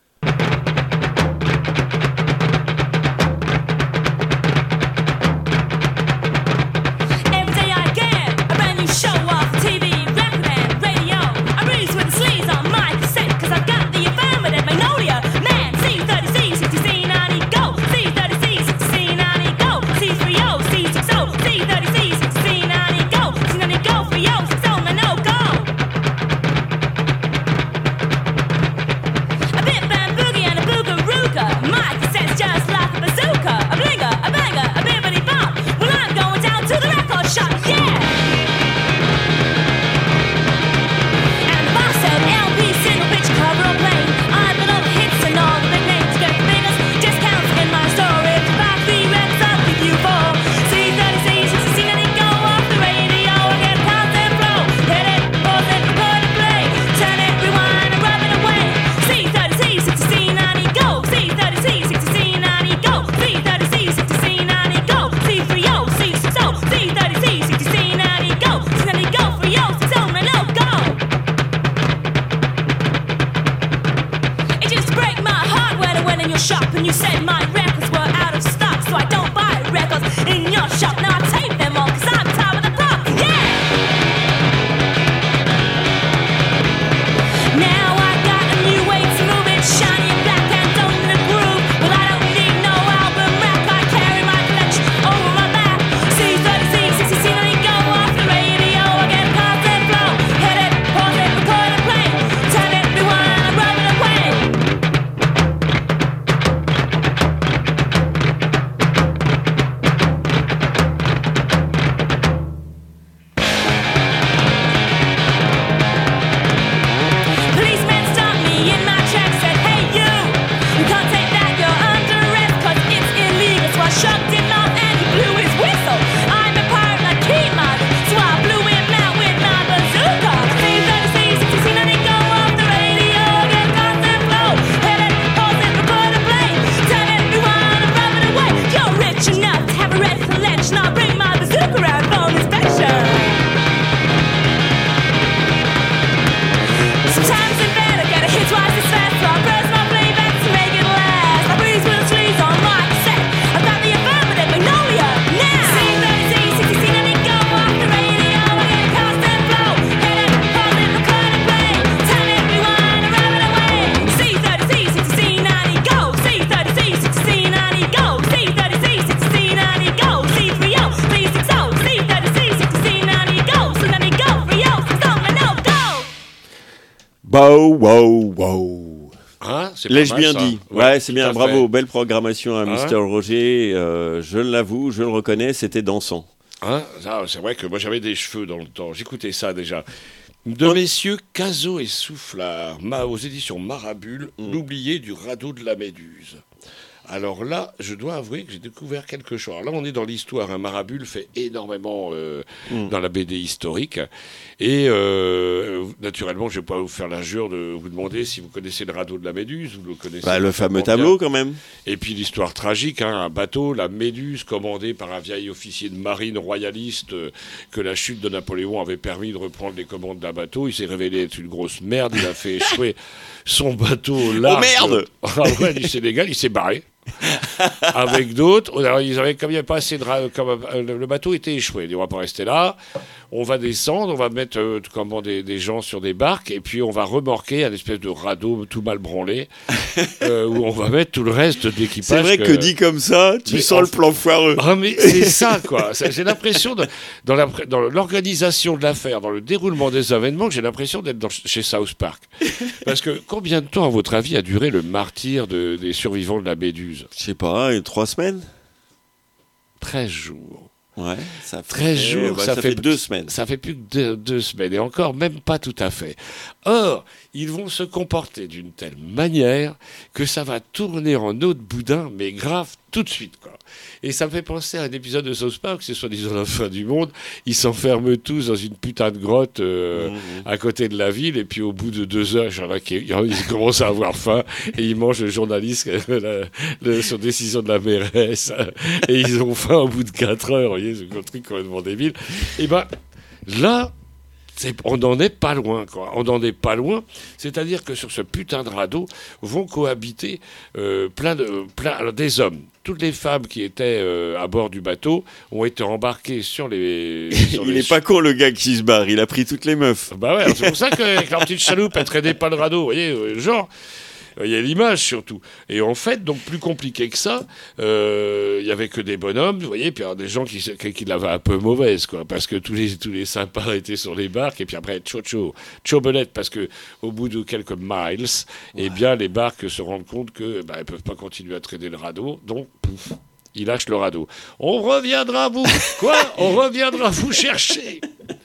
Wow, wow, wow. Hein, c'est L'ai-je pas mal, bien ça. dit? Ouais, Ouais, c'est tout bien, à bravo. fait. Belle programmation à Hein Mister Roger. Euh, je l'avoue, je le reconnais, c'était dansant. Hein, ça, c'est vrai que moi j'avais des cheveux dans le temps. J'écoutais ça déjà. De messieurs Cazot et Soufflard, ma, aux éditions Marabule, Mm. l'oublié du radeau de la Méduse. Alors là, je dois avouer que j'ai découvert quelque chose. Alors là, on est dans l'histoire. Un Marabule fait énormément euh, mmh. dans la B D historique. Et euh, naturellement, je ne vais pas vous faire l'injure de vous demander si vous connaissez le radeau de la Méduse. Vous le connaissez. Bah, le fameux tableau, quand même. Et puis l'histoire tragique, hein, un bateau, la Méduse, commandé par un vieil officier de marine royaliste euh, que la chute de Napoléon avait permis de reprendre les commandes d'un bateau. Il s'est révélé être une grosse merde. Il a fait échouer son bateau là. Oh merde ah ouais, du Sénégal, il s'est barré. Avec d'autres. Alors, ils avaient, comme il n'y avait pas assez de ra- comme, euh, le bateau était échoué. On ne va pas rester là. On va descendre, on va mettre euh, comment, des, des gens sur des barques et puis on va remorquer un espèce de radeau tout mal branlé euh, où on va mettre tout le reste d'équipage. C'est vrai que, que dit comme ça, tu mais sens en... le plan foireux. Ah mais c'est ça quoi. Ça, j'ai l'impression de, dans, la, dans l'organisation de l'affaire, dans le déroulement des événements, j'ai l'impression d'être dans, chez South Park. Parce que combien de temps, à votre avis, a duré le martyre de, des survivants de la Méduse ? Je sais pas, trois semaines ? treize jours. Ouais, ça fait treize jours, bah, ça, ça fait, fait deux semaines. Ça fait plus que deux, deux semaines, et encore, même pas tout à fait. Or, ils vont se comporter d'une telle manière que ça va tourner en eau de boudin, mais grave tout de suite, quoi. Et ça me fait penser à un épisode de South Park, c'est soi-disant la fin du monde. Ils s'enferment tous dans une putain de grotte euh, mmh. à côté de la ville, et puis au bout de deux heures, genre, okay, ils commencent à avoir faim, et ils mangent le journaliste la, la, sur décision de la mairesse, et ils ont faim au bout de quatre heures, vous voyez, c'est un truc complètement débile. Et ben là, c'est, on n'en est pas loin, quoi. On n'en est pas loin. C'est-à-dire que sur ce putain de radeau vont cohabiter euh, plein de, plein, alors des hommes. Toutes les femmes qui étaient euh, à bord du bateau ont été embarquées sur les... Sur il les... est pas con, le gars qui se barre. Il a pris toutes les meufs. Bah ouais, c'est pour ça qu'avec leur petite chaloupe, elle traînait pas le radeau. Vous voyez, euh, genre... Il y a l'image surtout. Et en fait, donc plus compliqué que ça, euh, il y avait que des bonhommes, vous voyez, puis il y a des gens qui, qui, qui l'avaient un peu mauvaise, quoi, parce que tous les, tous les sympas étaient sur les barques, et puis après, tcho tcho, tcho belette, parce que au bout de quelques miles, ouais. eh bien, les barques se rendent compte que, bah, elles peuvent pas continuer à traîner le radeau, donc, pouf, ils lâchent le radeau. On reviendra vous, quoi? On reviendra vous chercher.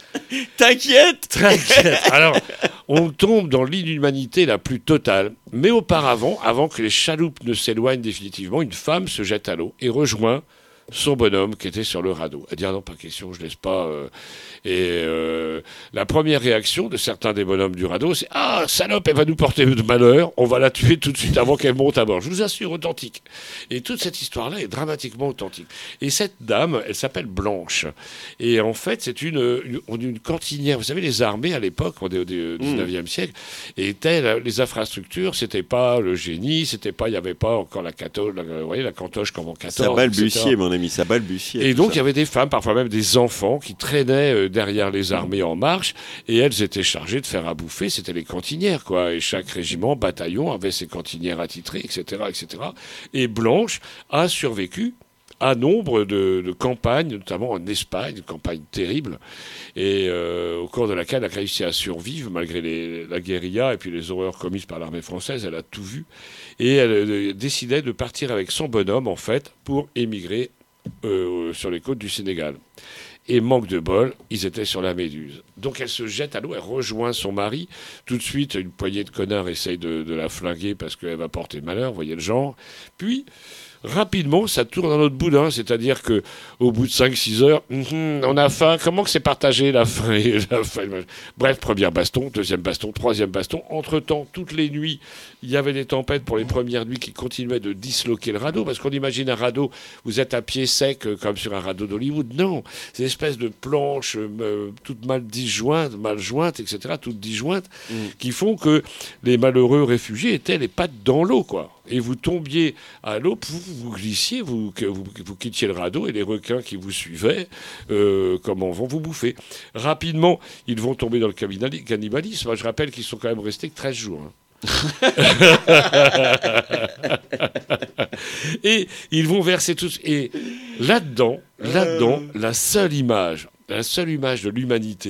T'inquiète T'inquiète. Alors, on tombe dans l'inhumanité la plus totale. Mais auparavant, avant que les chaloupes ne s'éloignent définitivement, une femme se jette à l'eau et rejoint son bonhomme qui était sur le radeau. Elle dit « Ah non, pas question, je laisse pas... Euh... » Et euh, la première réaction de certains des bonhommes du radeau, c'est « Ah, salope, elle va nous porter de malheur, on va la tuer tout de suite avant qu'elle monte à bord. » Je vous assure, authentique. Et toute cette histoire-là est dramatiquement authentique. Et cette dame, elle s'appelle Blanche. Et en fait, c'est une, une, une cantinière. Vous savez, les armées, à l'époque, au dix-neuvième mmh. siècle, étaient, les infrastructures, c'était pas le génie, c'était pas, il n'y avait pas encore la cantoche, la, vous voyez, la cantoche comme en quatorze. Ça balbutiait, mon ami, ça balbutiait. Et donc, ça. il y avait des femmes, parfois même des enfants, qui traînaient euh, derrière les armées en marche, et elles étaient chargées de faire à bouffer, c'était les cantinières, quoi. Et chaque régiment, bataillon, avait ses cantinières attitrées, et cetera, et cetera. Et Blanche a survécu à nombre de, de campagnes, notamment en Espagne, une campagne terrible, et euh, au cours de laquelle elle a réussi à survivre, malgré les, la guérilla et puis les horreurs commises par l'armée française. Elle a tout vu, et elle euh, décidait de partir avec son bonhomme, en fait, pour émigrer euh, sur les côtes du Sénégal. Et manque de bol, ils étaient sur la Méduse. Donc elle se jette à l'eau, elle rejoint son mari. Tout de suite, une poignée de connards essaye de, de la flinguer parce qu'elle va porter malheur, vous voyez le genre. Puis, rapidement, ça tourne dans notre boudin, c'est-à-dire que au bout de cinq six heures, mm-hmm, on a faim. Comment que c'est partagé la faim, et la faim? Bref, première baston, deuxième baston, troisième baston. Entre-temps, toutes les nuits, il y avait des tempêtes pour les premières nuits qui continuaient de disloquer le radeau, parce qu'on imagine un radeau, vous êtes à pied sec euh, comme sur un radeau d'Hollywood. Non, c'est une espèce de planches euh, toutes mal disjointes, mal jointes, et cetera, toutes disjointes, mm. qui font que les malheureux réfugiés étaient les pattes dans l'eau, quoi. Et vous tombiez à l'eau, vous, vous glissiez, vous, que vous, vous quittiez le radeau, et les requins qui vous suivaient, euh, comment vont vous bouffer. Rapidement, ils vont tomber dans le cannibalisme. Moi, je rappelle qu'ils sont quand même restés que treize jours. Hein. Et ils vont verser tous. Et là-dedans, là-dedans, la seule image, la seule image de l'humanité,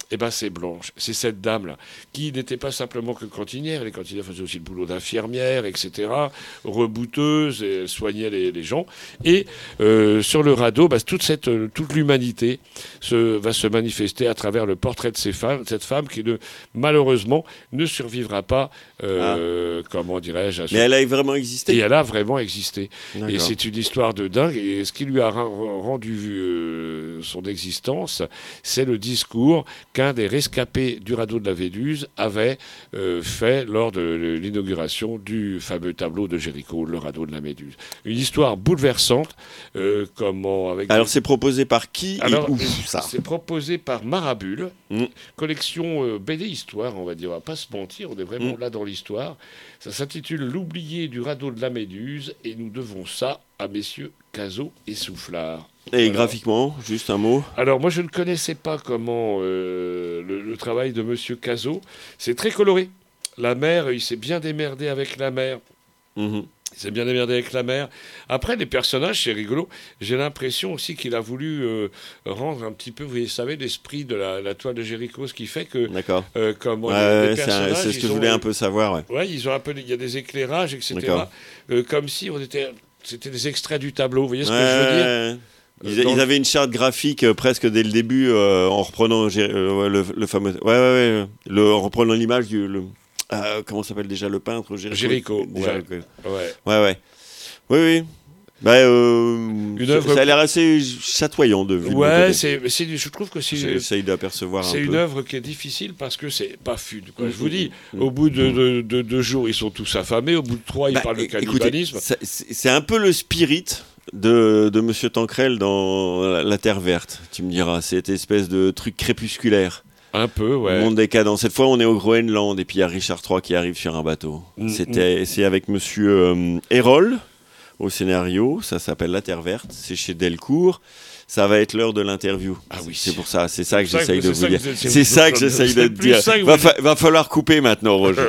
Eh ben, c'est Blanche, c'est cette dame-là, qui n'était pas simplement que cantinière. Les cantinières faisaient aussi le boulot d'infirmière, et cetera, rebouteuse, et elle soignait les, les gens. Et euh, sur le radeau, bah, toute, cette, toute l'humanité se, va se manifester à travers le portrait de ces femmes, cette femme qui, ne, malheureusement, ne survivra pas, euh, ah. comment dirais-je... Mais elle a vraiment existé. Et elle a vraiment existé. D'accord. Et c'est une histoire de dingue. Et ce qui lui a rendu euh, son existence, c'est le discours qu'un des rescapés du radeau de la Véduse avait euh, fait lors de l'inauguration du fameux tableau de Géricault, le radeau de la Méduse. Une histoire bouleversante. Euh, comment, avec Alors, des... c'est proposé par qui? Alors, et où, ça c'est proposé par Marabule, mmh. collection euh, B D Histoire, on va dire. On va pas se mentir, on est vraiment mmh. là dans l'histoire. Ça s'intitule L'oublié du radeau de la Méduse, et nous devons ça à messieurs Cazot et Soufflard. Et voilà. Graphiquement, juste un mot. Alors moi je ne connaissais pas comment euh, le, le travail de Monsieur Cazot. C'est très coloré. La mer, il s'est bien démerdé avec la mer. Mmh. Il s'est bien démerdé avec la mer. Après, les personnages, c'est rigolo. J'ai l'impression aussi qu'il a voulu euh, rendre un petit peu, vous savez, l'esprit de la, la toile de Géricault, ce qui fait que... D'accord. Euh, comment ouais, les, les personnages... C'est, c'est ce que je voulais un peu savoir. Ouais, ouais ils ont un peu, il y a des éclairages, et cetera. Euh, comme si on était... C'était des extraits du tableau, vous voyez ce ouais, que je veux dire? Ils, ils avaient une charte graphique euh, presque dès le début euh, en reprenant euh, le, le fameux... Ouais, ouais, ouais. Le, en reprenant l'image du... Le, euh, comment s'appelle déjà le peintre? Géricault. Géricault, déjà, ouais. Le, ouais. Ouais, ouais. Oui, oui. Bah, euh, une œuvre... Ça a l'air assez chatoyant de vue. Ouais, c'est, c'est, je trouve que c'est... J'essaye d'apercevoir un C'est peu. une œuvre qui est difficile parce que c'est pas fun. Quoi. Mmh, je vous dis, mmh, au bout de, de, de deux jours, ils sont tous affamés. Au bout de trois, ils bah, parlent de Écoutez, cannibalisme. c'est, c'est un peu le spirit de, de Monsieur Tancrel dans La, la Terre Verte, tu me diras. Cette espèce de truc crépusculaire. Un peu, ouais. Le monde décadent. Cette fois, on est au Groenland et puis il y a Richard trois qui arrive sur un bateau. Mmh, C'était, mmh. C'est avec Monsieur euh, Hérol au scénario. Ça s'appelle La Terre Verte. C'est chez Delcourt. Ça va être l'heure de l'interview. Ah oui. C'est pour ça. C'est ça que j'essaye de vous dire. C'est, c'est ça que j'essaye de te dire. Va, fa- va falloir couper maintenant, Roger.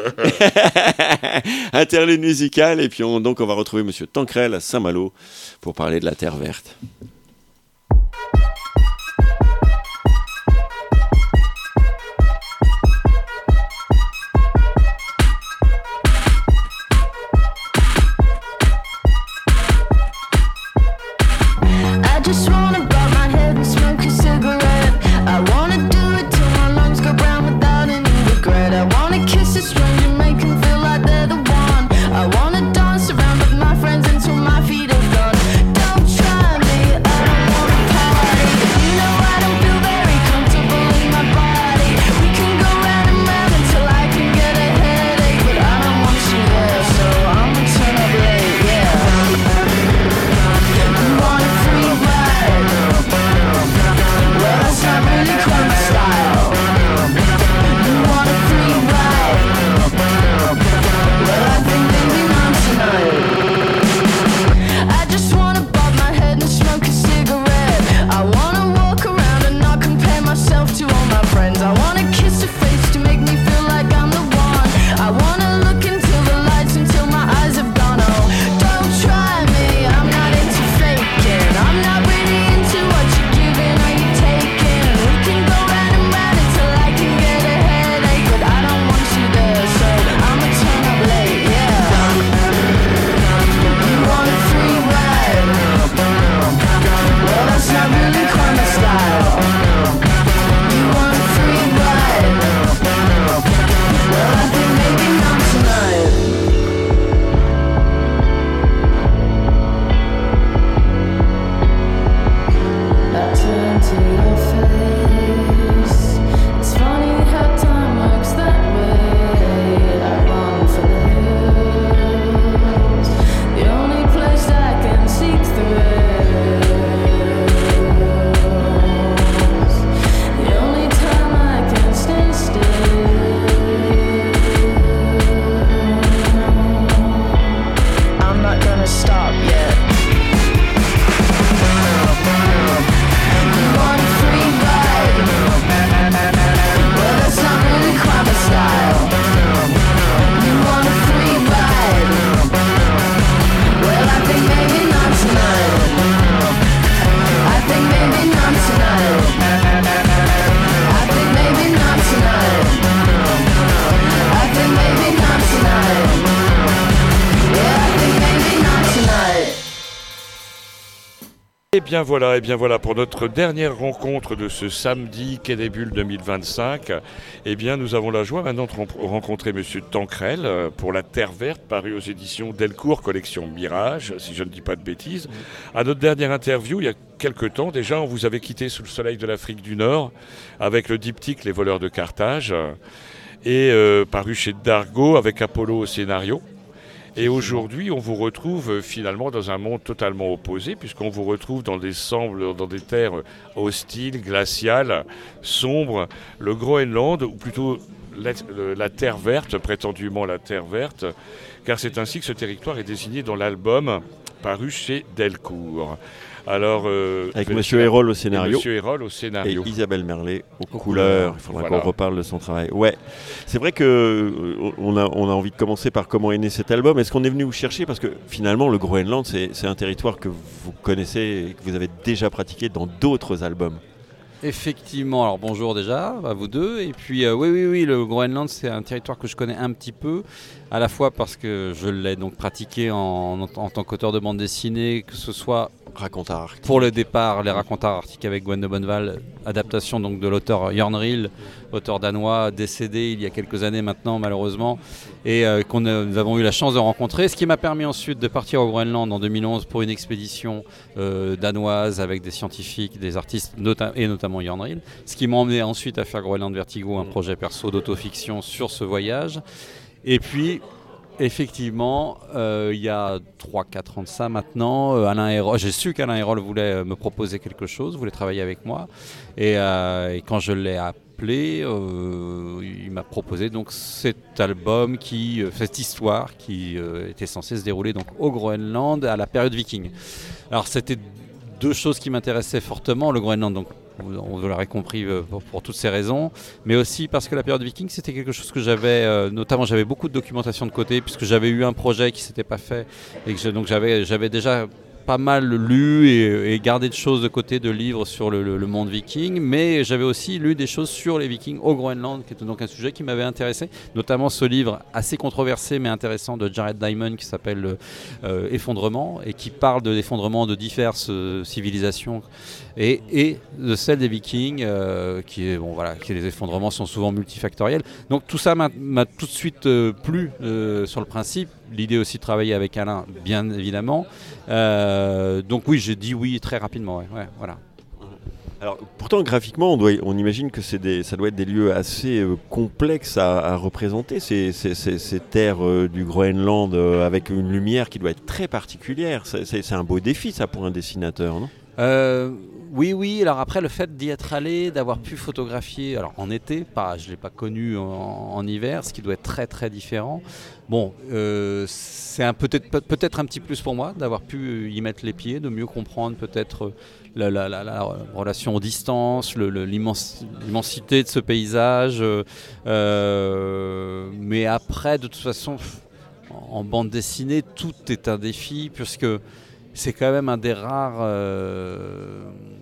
Interlude musical et puis on, donc on va retrouver Monsieur Tancrel à Saint-Malo pour parler de La Terre Verte. I wanna dance around with my friends until my feet are gone. Don't try me. Et bien voilà, et bien voilà pour notre dernière rencontre de ce samedi Quai des Bulles deux mille vingt-cinq. Eh bien, nous avons la joie maintenant de rencontrer Monsieur Tanquerel pour La Terre Verte, paru aux éditions Delcourt, collection Mirage, si je ne dis pas de bêtises. À notre dernière interview, il y a quelques temps déjà, on vous avait quitté sous le soleil de l'Afrique du Nord avec le diptyque Les voleurs de Carthage et euh, paru chez Dargaud avec Apollo au scénario. Et aujourd'hui, on vous retrouve finalement dans un monde totalement opposé, puisqu'on vous retrouve dans des sembles, dans des terres hostiles, glaciales, sombres, le Groenland, ou plutôt la, la Terre Verte, prétendument la Terre Verte, car c'est ainsi que ce territoire est désigné dans l'album paru chez Delcourt. Alors, euh, Avec Monsieur Hérol au scénario. Monsieur Hérol au scénario. Et Isabelle Merlet aux, aux couleurs. couleurs. Il faudra voilà. qu'on reparle de son travail. Ouais, c'est vrai que euh, on a on a envie de commencer par comment est né cet album. Est-ce qu'on est venu vous chercher parce que finalement le Groenland c'est c'est un territoire que vous connaissez et que vous avez déjà pratiqué dans d'autres albums. Effectivement, alors bonjour déjà à vous deux. Et puis euh, oui, oui, oui, le Groenland c'est un territoire que je connais un petit peu, à la fois parce que je l'ai donc pratiqué en, en, en tant qu'auteur de bande dessinée, que ce soit Racontars Arctiques. Pour le départ, les Racontars Arctiques avec Gwen de Bonneval, adaptation donc de l'auteur Jørn Riel, auteur danois décédé il y a quelques années maintenant malheureusement, et euh, qu'on a, nous avons eu la chance de rencontrer, ce qui m'a permis ensuite de partir au Groenland en deux mille onze pour une expédition euh, danoise avec des scientifiques, des artistes nota- et notamment Jørn Riel, ce qui m'a emmené ensuite à faire Groenland Vertigo, un projet perso d'autofiction sur ce voyage. Et puis effectivement, euh, il y a trois quatre ans de ça maintenant, euh, Alain Hérol, j'ai su qu'Alain Hérol voulait euh, me proposer quelque chose, voulait travailler avec moi. Et, euh, et quand je l'ai appelé, euh, il m'a proposé donc cet album, qui, euh, cette histoire qui euh, était censée se dérouler donc au Groenland à la période viking. Alors c'était deux choses qui m'intéressaient fortement, le Groenland donc. On l'aurait compris pour, pour toutes ces raisons, mais aussi parce que la période viking c'était quelque chose que j'avais, euh, notamment j'avais beaucoup de documentation de côté puisque j'avais eu un projet qui s'était pas fait et que je, donc j'avais, j'avais déjà pas mal lu et, et gardé de choses de côté, de livres sur le, le, le monde viking, mais j'avais aussi lu des choses sur les vikings au Groenland, qui était donc un sujet qui m'avait intéressé, notamment ce livre assez controversé mais intéressant de Jared Diamond qui s'appelle euh, Effondrement et qui parle de l'effondrement de diverses euh, civilisations et, et de celle des vikings, euh, qui est bon voilà, qui les effondrements sont souvent multifactoriels. Donc tout ça m'a, m'a tout de suite euh, plu euh, sur le principe. L'idée aussi de travailler avec Alain, bien évidemment. Euh, donc oui, j'ai dit oui très rapidement. Ouais, ouais, voilà. Alors, pourtant, graphiquement, on, doit, on imagine que c'est des, ça doit être des lieux assez euh, complexes à, à représenter, ces, ces, ces, ces terres euh, du Groenland, euh, avec une lumière qui doit être très particulière. C'est, c'est, c'est un beau défi, ça, pour un dessinateur, non ? Euh, oui, oui. Alors après, le fait d'y être allé, d'avoir pu photographier, alors en été, pas, je ne l'ai pas connu en, en hiver, ce qui doit être très très différent. Bon, euh, c'est un, peut-être, peut-être un petit plus pour moi d'avoir pu y mettre les pieds, de mieux comprendre peut-être la, la, la, la relation aux distances, le, le, l'immense, l'immensité de ce paysage. Euh, mais après, de toute façon, en bande dessinée, tout est un défi puisque c'est quand même un des rares, euh,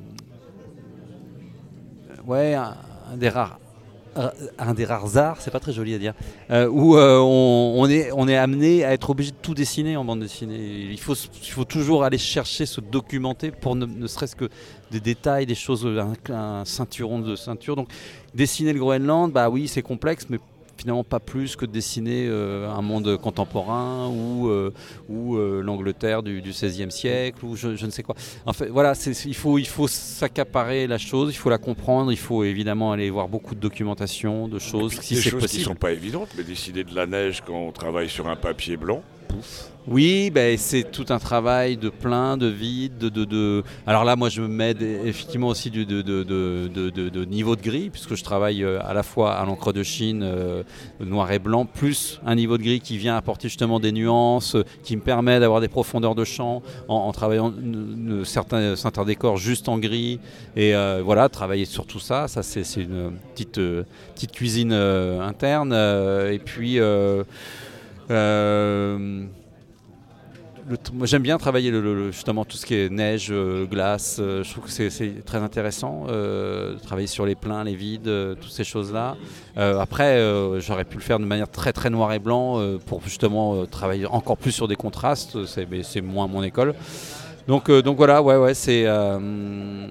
ouais, un, un des rares, un des rares arts, c'est pas très joli à dire, euh, où euh, on, on est on est amené à être obligé de tout dessiner en bande dessinée. Il faut il faut toujours aller chercher, se documenter pour ne, ne serait-ce que des détails, des choses, un, un ceinturon de ceinture. Donc dessiner le Groenland, bah oui, c'est complexe, mais finalement pas plus que de dessiner euh, un monde contemporain ou, euh, ou euh, l'Angleterre du, du seizième siècle ou je, je ne sais quoi. En fait, voilà, c'est, il faut, il faut s'accaparer la chose, il faut la comprendre, il faut évidemment aller voir beaucoup de documentation, de choses, si des c'est choses possible. qui ne sont pas évidentes, mais dessiner de la neige quand on travaille sur un papier blanc, pouf. Oui, ben, c'est tout un travail de plein, de vide, de, de, de... Alors là, moi, je me mets des, effectivement aussi du, de, de, de, de, de, de niveau de gris, puisque je travaille à la fois à l'encre de Chine, euh, noir et blanc, plus un niveau de gris qui vient apporter justement des nuances, qui me permet d'avoir des profondeurs de champ en, en travaillant n- n- certains, certains décors juste en gris. Et euh, voilà, travailler sur tout ça, ça c'est, c'est une petite, euh, petite cuisine euh, interne. Euh, et puis... Euh, euh, Le, moi, j'aime bien travailler le, le, justement tout ce qui est neige, euh, glace. Euh, je trouve que c'est, c'est très intéressant euh, de travailler sur les pleins, les vides, euh, toutes ces choses-là. Euh, après, euh, j'aurais pu le faire de manière très très noir et blanc euh, pour justement euh, travailler encore plus sur des contrastes. C'est, mais c'est moins mon école. Donc, euh, donc voilà, ouais, ouais, c'est euh,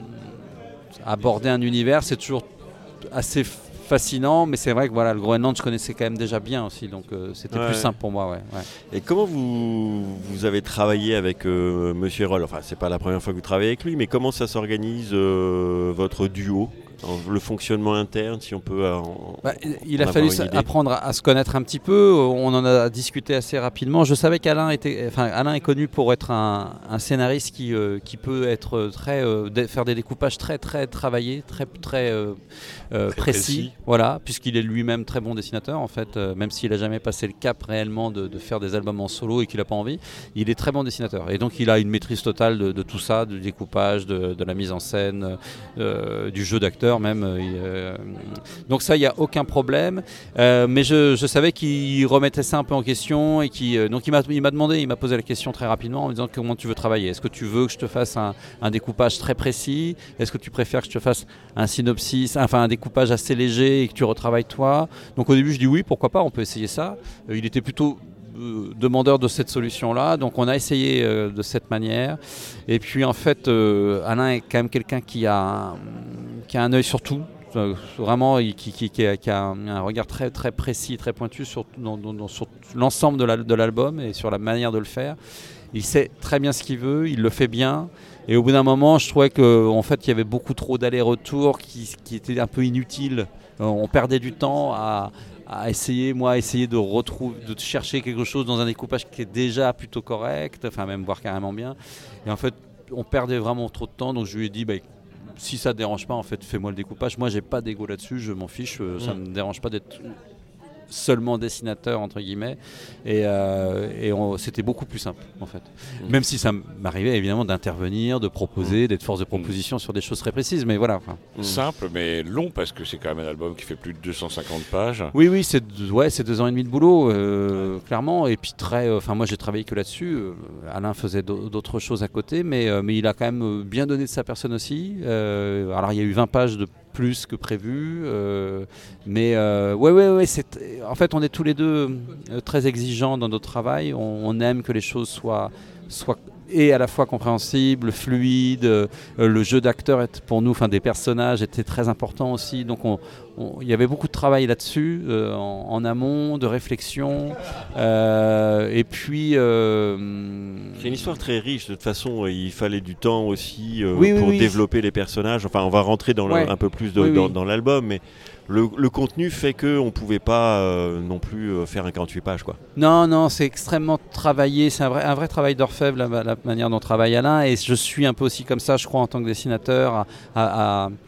aborder un univers, c'est toujours assez fascinant, mais c'est vrai que voilà, le Groenland, je connaissais quand même déjà bien aussi, donc euh, c'était Ouais. plus simple pour moi. Ouais, ouais. Et comment vous, vous avez travaillé avec euh, Monsieur Erol? Enfin, c'est pas la première fois que vous travaillez avec lui, mais comment ça s'organise euh, votre duo? Le fonctionnement interne, si on peut en, Bah, il en a fallu avoir une idée. apprendre à, à se connaître un petit peu. On en a discuté assez rapidement. Je savais qu'Alain était, enfin, Alain est connu pour être un, un scénariste qui, euh, qui peut être très, euh, dé- faire des découpages très très travaillés, très très, euh, euh, Très précis. précis. Voilà, puisqu'il est lui-même très bon dessinateur en fait, euh, même s'il a jamais passé le cap réellement de, de faire des albums en solo et qu'il n'a pas envie, il est très bon dessinateur. Et donc il a une maîtrise totale de, de tout ça, du découpage, de, de la mise en scène, euh, du jeu d'acteur même. Euh, donc ça, il n'y a aucun problème. Euh, mais je, je savais qu'il remettait ça un peu en question et qui euh, donc il m'a, il m'a demandé, il m'a posé la question très rapidement en me disant comment tu veux travailler. Est-ce que tu veux que je te fasse un, un découpage très précis? Est-ce que tu préfères que je te fasse un synopsis, enfin un découpage assez léger et que tu retravailles toi? Donc au début je dis oui, pourquoi pas, on peut essayer ça. Euh, il était plutôt euh, demandeur de cette solution-là, donc on a essayé euh, de cette manière. Et puis en fait, euh, Alain est quand même quelqu'un qui a un, qui a un œil sur tout. Euh, vraiment, il- qui, qui- qui a, qui a un, un regard très, très précis, très pointu sur, dans- dans- dans- sur l'ensemble de, la- de l'album et sur la manière de le faire. Il sait très bien ce qu'il veut, il le fait bien. Et au bout d'un moment, je trouvais qu'en fait, il y avait beaucoup trop d'allers-retours qui, qui étaient un peu inutiles. Euh, on perdait du temps à, à essayer, moi, à essayer de retrouver, de chercher quelque chose dans un découpage qui est déjà plutôt correct, enfin même voire carrément bien. Et en fait, on perdait vraiment trop de temps. Donc je lui ai dit, bah, si ça te dérange pas, en fait, fais-moi le découpage. Moi, j'ai pas d'ego là-dessus, je m'en fiche. euh, Ça me dérange pas d'être seulement dessinateur entre guillemets, et, euh, et on- c'était beaucoup plus simple en fait. Mmh. Même si ça m'arrivait évidemment d'intervenir, de proposer, d'être force de proposition sur des choses très précises, mais voilà. Enfin. Simple mais long parce que c'est quand même un album qui fait plus de deux cent cinquante pages. Oui, oui, c'est deux- ouais, c'est deux ans et demi de boulot, euh, clairement. Et puis très, enfin moi j'ai travaillé que là-dessus. Euh, Alain faisait d'au- d'autres choses à côté, mais euh, mais il a quand même euh, bien donné de sa personne aussi. Euh, alors il y a eu vingt pages de plus que prévu, euh, mais euh, ouais, ouais, ouais. C'est, en fait, on est tous les deux euh, très exigeants dans notre travail. On, on aime que les choses soient soient et à la fois compréhensible, fluide. Euh, le jeu d'acteurs est pour nous, enfin des personnages, était très important aussi. Donc on, on, il y avait beaucoup de travail là-dessus, euh, en, en amont, de réflexion. Euh, et puis... Euh, C'est une histoire très riche. De toute façon, euh, il fallait du temps aussi euh, Oui, oui, pour oui. développer les personnages. Enfin, on va rentrer dans le- Ouais. un peu plus de- Oui, dans, oui. dans l'album, mais le, le contenu fait qu'on ne pouvait pas euh, non plus euh, faire un quarante-huit pages, quoi. Non, non, c'est extrêmement travaillé. C'est un vrai, un vrai travail d'orfèvre, la, la manière dont travaille Alain. Et je suis un peu aussi comme ça, je crois, en tant que dessinateur, à, à- à-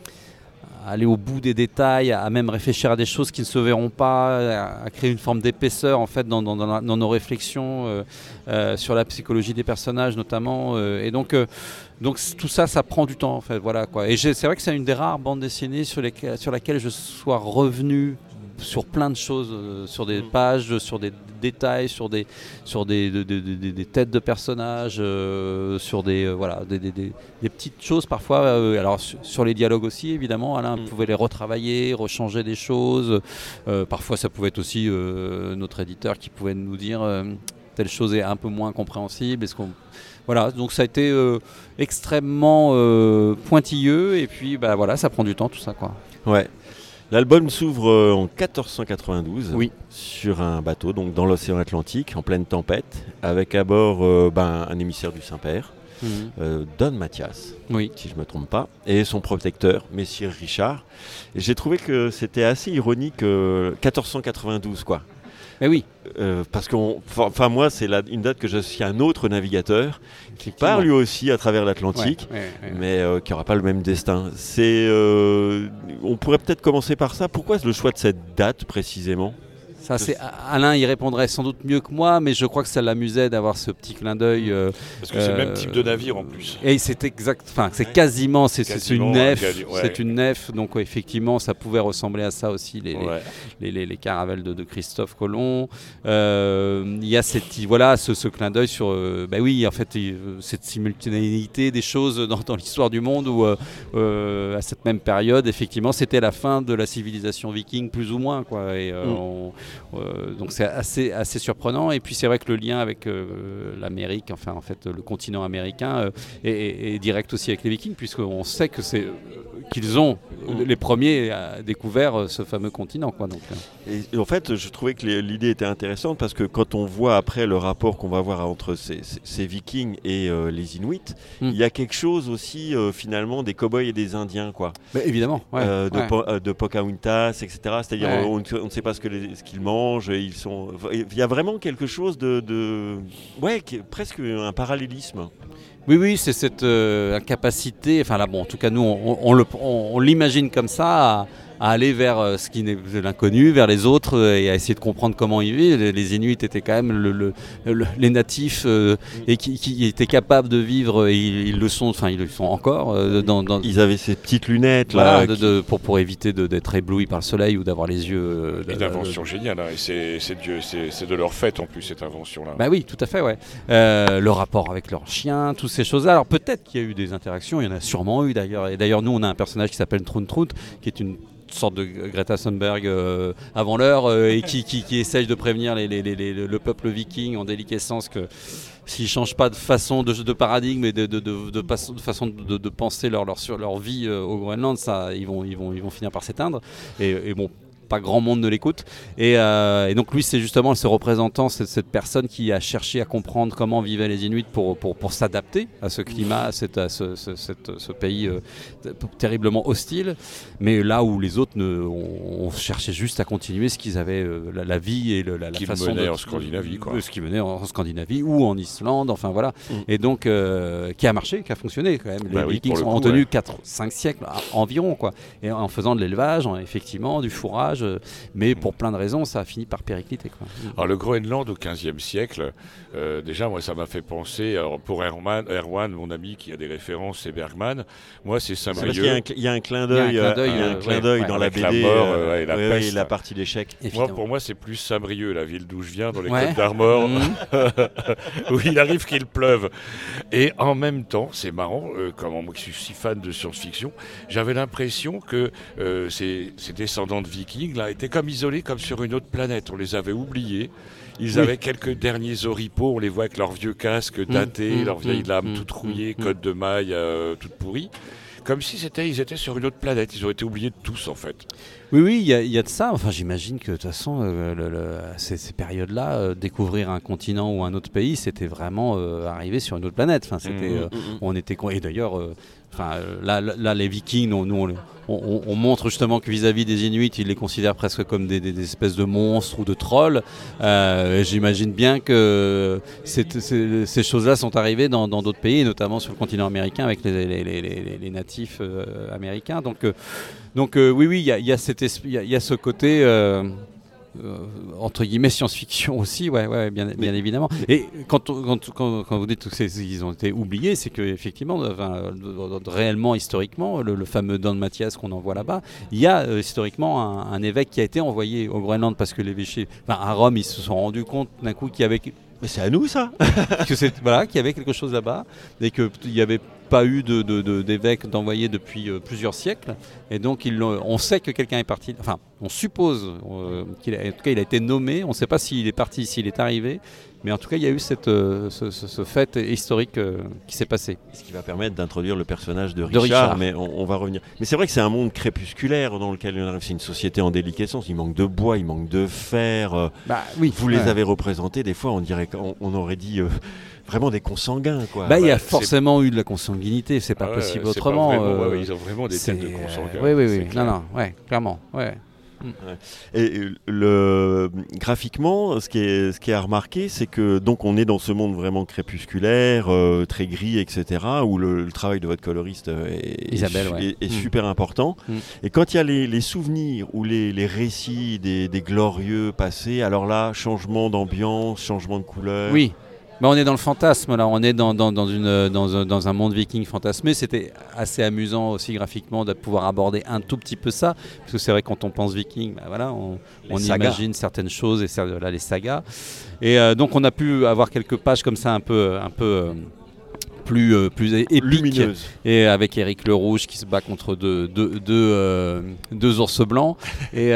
à aller au bout des détails, à même réfléchir à des choses qui ne se verront pas, à, à créer une forme d'épaisseur en fait dans, dans- dans la- dans nos réflexions euh, euh, sur la psychologie des personnages notamment. euh, et donc, euh, donc c- tout ça, ça prend du temps en fait. Voilà quoi. Et j'ai- c'est vrai que c'est une des rares bandes dessinées sur, lesquelles- sur laquelle je sois revenu sur plein de choses, euh, sur des pages, sur des détails, sur des, sur des, de- de- de- de- des têtes de personnages, euh, sur des, euh, voilà, des, des- des- des petites choses parfois. euh, alors sur, sur les dialogues aussi, évidemment, Alain Mm. pouvait les retravailler, rechanger des choses. Euh, parfois, ça pouvait être aussi euh, notre éditeur qui pouvait nous dire euh, telle chose est un peu moins compréhensible. Est-ce qu'on voilà, donc ça a été euh, extrêmement euh, pointilleux et puis bah voilà, ça prend du temps tout ça quoi. Ouais. L'album s'ouvre euh, en quatorze cent quatre-vingt-douze Oui. sur un bateau, donc dans l'océan Atlantique, en pleine tempête, avec à bord euh, ben, un émissaire du Saint-Père, euh, Don Mathias, Oui. si je ne me trompe pas, et son protecteur, Messire Richard. Et j'ai trouvé que c'était assez ironique, euh, quatorze cent quatre-vingt-douze, quoi. Mais oui. Euh, parce qu'on, enfin moi, c'est la- une date que j'associe à un autre navigateur qui Effectivement. part lui aussi à travers l'Atlantique. Ouais, ouais, ouais. Mais euh, qui n'aura pas le même destin. C'est, euh, on pourrait peut-être commencer par ça. Pourquoi le choix de cette date précisément ? Ça, c'est, Alain y répondrait sans doute mieux que moi, mais je crois que ça l'amusait d'avoir ce petit clin d'œil. euh, Parce que c'est le même Euh, type de navire en plus. et c'est exact, enfin c'est quasiment, c'est, c'est Quasiment, une nef, quasi- ouais. c'est une nef, donc ouais, effectivement ça pouvait ressembler à ça aussi les, les- Ouais. les, les- les caravelles de, de Christophe Colomb. Euh, Il y a cette, voilà, ce, ce clin d'œil sur, euh, bah oui, en fait, euh, cette simultanéité des choses dans, dans l'histoire du monde où, euh, euh, à cette même période, effectivement, c'était la fin de la civilisation viking, plus ou moins, quoi. Et, euh, Mm. on- euh, donc c'est assez, assez surprenant. Et puis c'est vrai que le lien avec euh, l'Amérique, enfin en fait le continent américain euh, est, est, est direct aussi avec les Vikings, puisqu'on sait que c'est qu'ils ont les premiers à découvert ce fameux continent, quoi. Donc, euh. et, et en fait, je trouvais que l'idée était intéressante parce que quand on voit après le rapport qu'on va avoir entre ces, ces, ces Vikings et euh, les Inuits, mm. il y a quelque chose aussi euh, finalement des cow-boys et des Indiens, quoi. Mais évidemment, ouais, euh, de, ouais. Po, euh, de Pocahontas, et cetera. C'est-à-dire ouais. on, on ne sait pas ce, que les, ce qu'ils mangent. Ils sont. Il y a vraiment quelque chose de, de ouais, qui est presque un parallélisme. Oui, oui, c'est cette euh, incapacité, enfin là, bon, en tout cas, nous, on, on, le, on, on l'imagine comme ça, à, à aller vers euh, ce qui n'est l'inconnu, vers les autres, euh, et à essayer de comprendre comment ils vivent. Les, les Inuits étaient quand même le, le, le, les natifs euh, et qui, qui étaient capables de vivre, et ils, ils le sont, enfin, ils le sont encore. Euh, dans, dans, ils avaient ces petites lunettes, voilà, là. De, qui... de, pour, pour éviter de, d'être éblouis par le soleil ou d'avoir les yeux... Euh, Une invention géniale, hein, et c'est, c'est, Dieu, c'est, c'est de leur fait, en plus, cette invention-là. Bah oui, tout à fait, ouais. Euh, le rapport avec leurs chiens, toutes ces choses-là. Alors peut-être qu'il y a eu des interactions, il y en a sûrement eu d'ailleurs. Et d'ailleurs, nous, on a un personnage qui s'appelle Troun Trout, qui est une sorte de Greta Thunberg euh, avant l'heure euh, et qui, qui, qui essaye de prévenir les, les, les, les, le peuple viking en déliquescence que s'ils ne changent pas de façon, de, de paradigme et de, de, de, de, pas, de façon de, de penser leur, leur, sur leur vie euh, au Groenland, ça, ils, vont, ils, vont, ils vont finir par s'éteindre. Et, et bon, pas grand monde ne l'écoute. Et, euh, et donc lui, c'est justement ce représentant, cette, cette personne qui a cherché à comprendre comment vivaient les Inuits pour, pour, pour s'adapter à ce climat, à, cette, à ce, ce, cette, ce pays euh, terriblement hostile. Mais là où les autres, ne, on, on cherchait juste à continuer ce qu'ils avaient, euh, la, la vie et le, la, la qui façon menait de, en Scandinavie, quoi. De, ce qui menait en Scandinavie ou en Islande, enfin voilà. Mm. Et donc, euh, qui a marché, qui a fonctionné quand même. Bah les oui, Vikings ont coup, tenu ouais. quatre cinq siècles environ, quoi. Et en faisant de l'élevage, en, effectivement, du fourrage, mais pour plein de raisons, ça a fini par péricliter, quoi. Alors le Groenland au quinzième siècle, euh, déjà moi ça m'a fait penser, alors, pour Erwan, Erwan, mon ami qui a des références, c'est Bergman. Moi c'est Saint-Brieuc. Il y a un, il y a un clin d'œil, il y a un clin d'œil, euh, il y a un euh, clin d'œil ouais, dans avec la B D la mort, euh, euh, et la ouais, peste. et la partie d'échecs. Moi, pour moi c'est plus Saint-Brieuc, la ville d'où je viens, dans les ouais. Côtes d'Armor, mmh. où il arrive qu'il pleuve. Et en même temps, c'est marrant, euh, comme moi qui suis si fan de science-fiction, j'avais l'impression que euh, ces, ces descendants de Vikings là étaient comme isolés, comme sur une autre planète. On les avait oubliés. Ils oui. avaient quelques derniers oripeaux, on les voit avec leurs vieux casques datés, mmh, leurs vieilles mmh, lames mmh, toutes rouillées, mmh, cottes de mailles euh, toutes pourries. Comme si c'était, ils étaient sur une autre planète. Ils ont été oubliés de tous, en fait. Oui, oui, il y, y a de ça. Enfin, j'imagine que de toute façon, euh, le, le, ces, ces périodes-là, euh, découvrir un continent ou un autre pays, c'était vraiment euh, arriver sur une autre planète. Enfin, c'était, mmh, euh, mmh. on était, et d'ailleurs, euh, enfin, là, là, les Vikings, nous, on, on, on montre justement que vis-à-vis des Inuits, ils les considèrent presque comme des, des, des espèces de monstres ou de trolls. Euh, j'imagine bien que cette, ces, ces choses-là sont arrivées dans, dans d'autres pays, notamment sur le continent américain avec les, les, les, les, les natifs euh, américains. Donc, euh, donc euh, oui, oui, il y a, y a cette il y, y a ce côté euh, euh, entre guillemets science-fiction aussi, ouais, ouais, bien, bien évidemment. Et quand, quand, quand, quand vous dites qu'ils ont été oubliés, c'est que effectivement, enfin, réellement, historiquement, le, le fameux Don Mathias qu'on envoie là-bas, il y a euh, historiquement un, un évêque qui a été envoyé au Groenland parce que l'évêché, enfin, à Rome, ils se sont rendus compte d'un coup qu'il y avait mais c'est à nous ça que c'est, voilà, qu'il y avait quelque chose là-bas et qu'il n'y avait pas eu de, de, de, d'évêque d'envoyé depuis euh, plusieurs siècles. Et donc, ils on sait que quelqu'un est parti. Enfin, on suppose euh, qu'il a, en tout cas, il a été nommé. On ne sait pas s'il est parti, s'il est arrivé. Mais en tout cas, il y a eu cette, euh, ce, ce, ce fait historique euh, qui s'est passé. Ce qui va permettre d'introduire le personnage de Richard, de Richard. mais on, on va revenir. Mais c'est vrai que c'est un monde crépusculaire dans lequel on arrive. C'est une société en déliquescence. Il manque de bois, il manque de fer. Euh, bah, oui, vous ouais. les avez représentés. Des fois, on dirait qu'on on aurait dit... Euh, vraiment des consanguins, quoi. Bah, il y a ouais, forcément eu de la consanguinité, c'est pas ah ouais, possible c'est autrement. Pas vraiment, euh, ouais, ils ont vraiment des têtes de consanguins. Oui, oui, oui. Non, non, ouais, clairement, ouais. Ouais. Et le, graphiquement, ce qui est, ce qui est à remarquer, c'est que donc on est dans ce monde vraiment crépusculaire, euh, très gris, et cetera, où le, le travail de votre coloriste est, Isabelle, est, ouais. est, est mmh. super important. Mmh. Et quand il y a les, les souvenirs ou les, les récits des, des glorieux passés, alors là, changement d'ambiance, changement de couleur. Oui. Mais on est dans le fantasme, là. On est dans, dans, dans, une, dans, un, dans un monde viking fantasmé. C'était assez amusant aussi graphiquement de pouvoir aborder un tout petit peu ça. Parce que c'est vrai, quand on pense viking, bah voilà, on, on imagine certaines choses, et là, les sagas. Et euh, donc, on a pu avoir quelques pages comme ça, un peu... Un peu euh, plus, euh, plus épique. Lumineuse. Et avec Éric le Rouge qui se bat contre deux, deux, deux, euh, deux ours blancs. Et,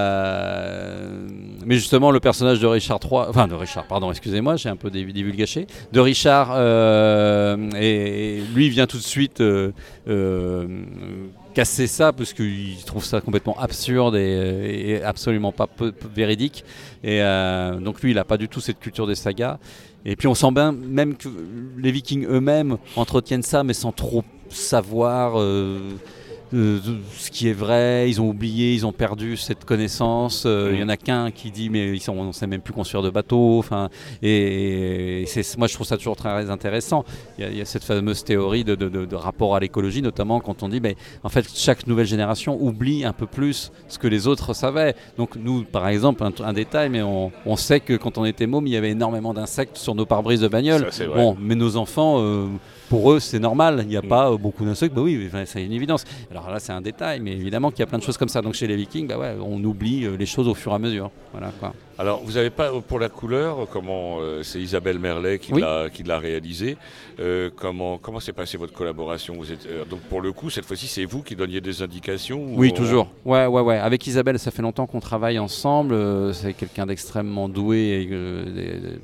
euh, mais justement, le personnage de Richard trois, enfin de Richard, pardon, excusez-moi, j'ai un peu divulgaché, de Richard, euh, et, et lui vient tout de suite euh, euh, casser ça parce qu'il trouve ça complètement absurde et, et absolument pas peu, peu véridique. Et euh, donc lui, il n'a pas du tout cette culture des sagas. Et puis on sent bien même que les Vikings eux-mêmes entretiennent ça, mais sans trop savoir euh, euh, ce qui est vrai. Ils ont oublié, ils ont perdu cette connaissance. Il euh, mmh. y en a qu'un qui dit mais ils sont, on ne sait même plus construire de bateaux. Enfin, et, et c'est, moi je trouve ça toujours très intéressant. Il y a, il y a cette fameuse théorie de, de, de, de rapport à l'écologie, notamment quand on dit mais en fait chaque nouvelle génération oublie un peu plus ce que les autres savaient. Donc nous par exemple un, un détail, mais on, on sait que quand on était môme il y avait énormément d'insectes sur nos pare-brises de bagnole. Ça, bon, mais nos enfants euh, pour eux c'est normal, il n'y a mmh. pas euh, beaucoup d'insectes, bah oui, enfin, c'est une évidence. Alors là c'est un détail, mais évidemment qu'il y a plein de choses comme ça. Donc chez les Vikings, bah ouais, on oublie euh, les choses au fur et à mesure. Voilà, quoi. Alors vous n'avez pas, pour la couleur, comment euh, c'est Isabelle Merlet qui, oui. l'a, qui l'a réalisé, euh, comment, comment s'est passée votre collaboration? Vous êtes, euh, donc pour le coup, cette fois-ci, c'est vous qui donniez des indications ou Oui, on... toujours. Ouais, ouais, ouais. Avec Isabelle, ça fait longtemps qu'on travaille ensemble. Euh, c'est quelqu'un d'extrêmement doué et euh, des, des,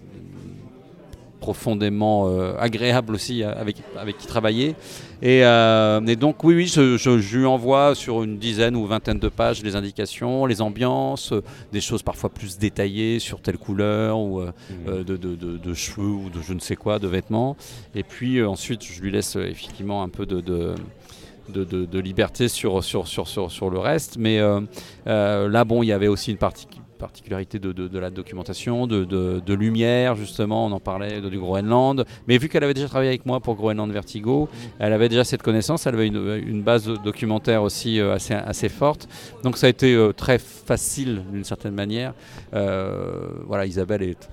profondément euh, agréable aussi avec, avec qui travailler. Et, euh, et donc oui, oui je, je, je lui envoie sur une dizaine ou vingtaine de pages les indications, les ambiances, euh, des choses parfois plus détaillées sur telle couleur ou euh, mmh. euh, de, de, de, de cheveux ou de je ne sais quoi, de vêtements. Et puis euh, ensuite je lui laisse euh, effectivement un peu de... de De, de, de liberté sur, sur, sur, sur, sur le reste. Mais euh, euh, là, bon, il y avait aussi une partie particularité de, de, de la documentation, de, de, de lumière, justement, on en parlait de, du Groenland. Mais vu qu'elle avait déjà travaillé avec moi pour Groenland Vertigo, elle avait déjà cette connaissance, elle avait une, une base documentaire aussi euh, assez, assez forte. Donc ça a été euh, très facile d'une certaine manière. Euh, voilà, Isabelle est,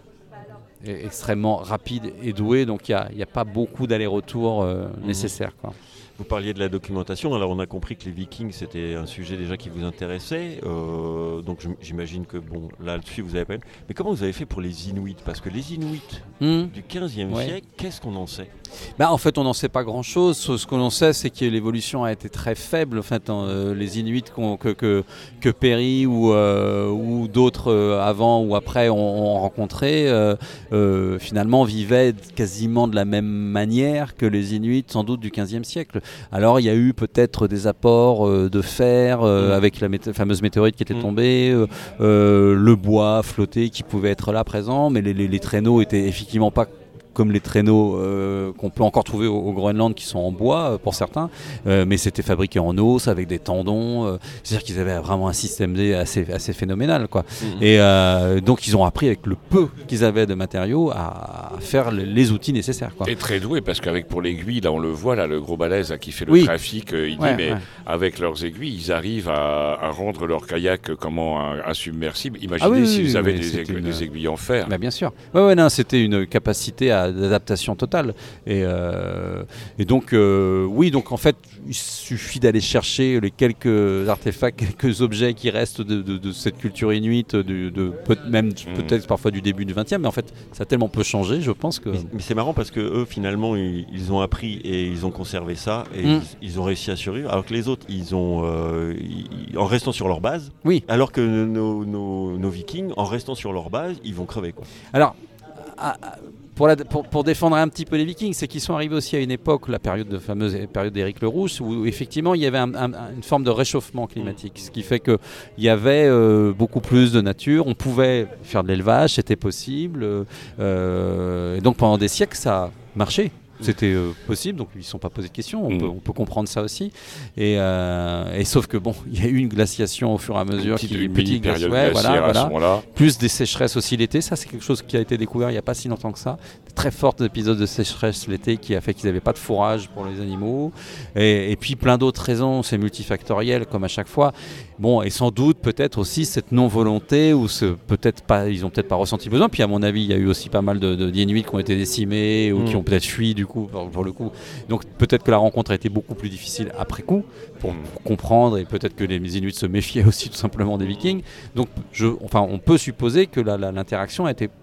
est extrêmement rapide et douée, donc il n'y a, a pas beaucoup d'allers-retours euh, mmh. nécessaires, quoi. Vous parliez de la documentation, alors on a compris que les Vikings c'était un sujet déjà qui vous intéressait, euh, donc j'imagine que bon là-dessus vous avez pas... Mais comment vous avez fait pour les Inuits? Parce que les Inuits mmh. du quinzième ouais. siècle, qu'est-ce qu'on en sait? Bah, en fait on n'en sait pas grand-chose, ce qu'on en sait c'est que l'évolution a été très faible, en fait, hein, euh, les Inuits que, que, que Perry ou, euh, ou d'autres euh, avant ou après ont, ont rencontré, euh, euh, finalement vivaient quasiment de la même manière que les Inuits sans doute du quinzième siècle. Alors il y a eu peut-être des apports euh, de fer euh, mmh. avec la mé- fameuse météorite qui était mmh. tombée, euh, euh, le bois flotté qui pouvait être là présent, mais les, les, les traîneaux étaient effectivement pas comme les traîneaux euh, qu'on peut encore trouver au, au Groenland qui sont en bois euh, pour certains, euh, mais c'était fabriqué en os avec des tendons, euh, c'est-à-dire qu'ils avaient vraiment un système D assez, assez phénoménal, quoi. Mmh. Et euh, donc ils ont appris avec le peu qu'ils avaient de matériaux à, à faire les, les outils nécessaires, quoi. Et très doué, parce qu'avec pour l'aiguille, là on le voit, là le gros balèze qui fait le oui. trafic, euh, il ouais, dit mais ouais. avec leurs aiguilles ils arrivent à, à rendre leur kayak comment insubmersible. Imaginez ah oui, s'ils oui, avaient oui, des, aiguilles, une... des aiguilles en fer. Bah, bien sûr. Ouais, ouais, non, c'était une capacité à, d'adaptation totale. Et, euh, et donc, euh, oui, donc en fait, il suffit d'aller chercher les quelques artefacts, quelques objets qui restent de, de, de cette culture inuite, de, de, peut, même mmh. peut-être parfois du début du vingtième, mais en fait, ça a tellement peu changé, je pense que... Mais, mais c'est marrant parce que eux, finalement, ils, ils ont appris et ils ont conservé ça et mmh. ils, ils ont réussi à survivre, alors que les autres, ils ont, euh, ils, en restant sur leur base, oui. alors que nos, nos, nos Vikings, en restant sur leur base, ils vont crever, quoi. Alors, à, à, Pour, la, pour, pour défendre un petit peu les Vikings, c'est qu'ils sont arrivés aussi à une époque, la période de fameuse période d'Éric le Rouge, où effectivement il y avait un, un, une forme de réchauffement climatique, ce qui fait qu'il y avait euh, beaucoup plus de nature, on pouvait faire de l'élevage, c'était possible, euh, et donc pendant des siècles ça a marché. C'était euh, possible, donc ils ne se sont pas posé de questions, on, mmh. peut, on peut comprendre ça aussi. Et, euh, et sauf que bon, il y a eu une glaciation au fur et à mesure, qui une petite période ouais, voilà, à ce voilà. Plus des sécheresses aussi l'été, ça c'est quelque chose qui a été découvert il n'y a pas si longtemps que ça. Des très forts épisodes de sécheresse l'été qui a fait qu'ils n'avaient pas de fourrage pour les animaux. Et, et puis plein d'autres raisons, c'est multifactoriel comme à chaque fois. Bon, et sans doute peut-être aussi cette non-volonté, ou ce, peut-être pas, ils n'ont peut-être pas ressenti le besoin. Puis à mon avis, il y a eu aussi pas mal de, de, d'Inuits qui ont été décimés ou mmh. qui ont peut-être fui du coup pour, pour le coup. Donc peut-être que la rencontre a été beaucoup plus difficile après coup pour, pour comprendre, et peut-être que les Inuits se méfiaient aussi tout simplement des Vikings. Donc je, enfin, on peut supposer que la, la, l'interaction a été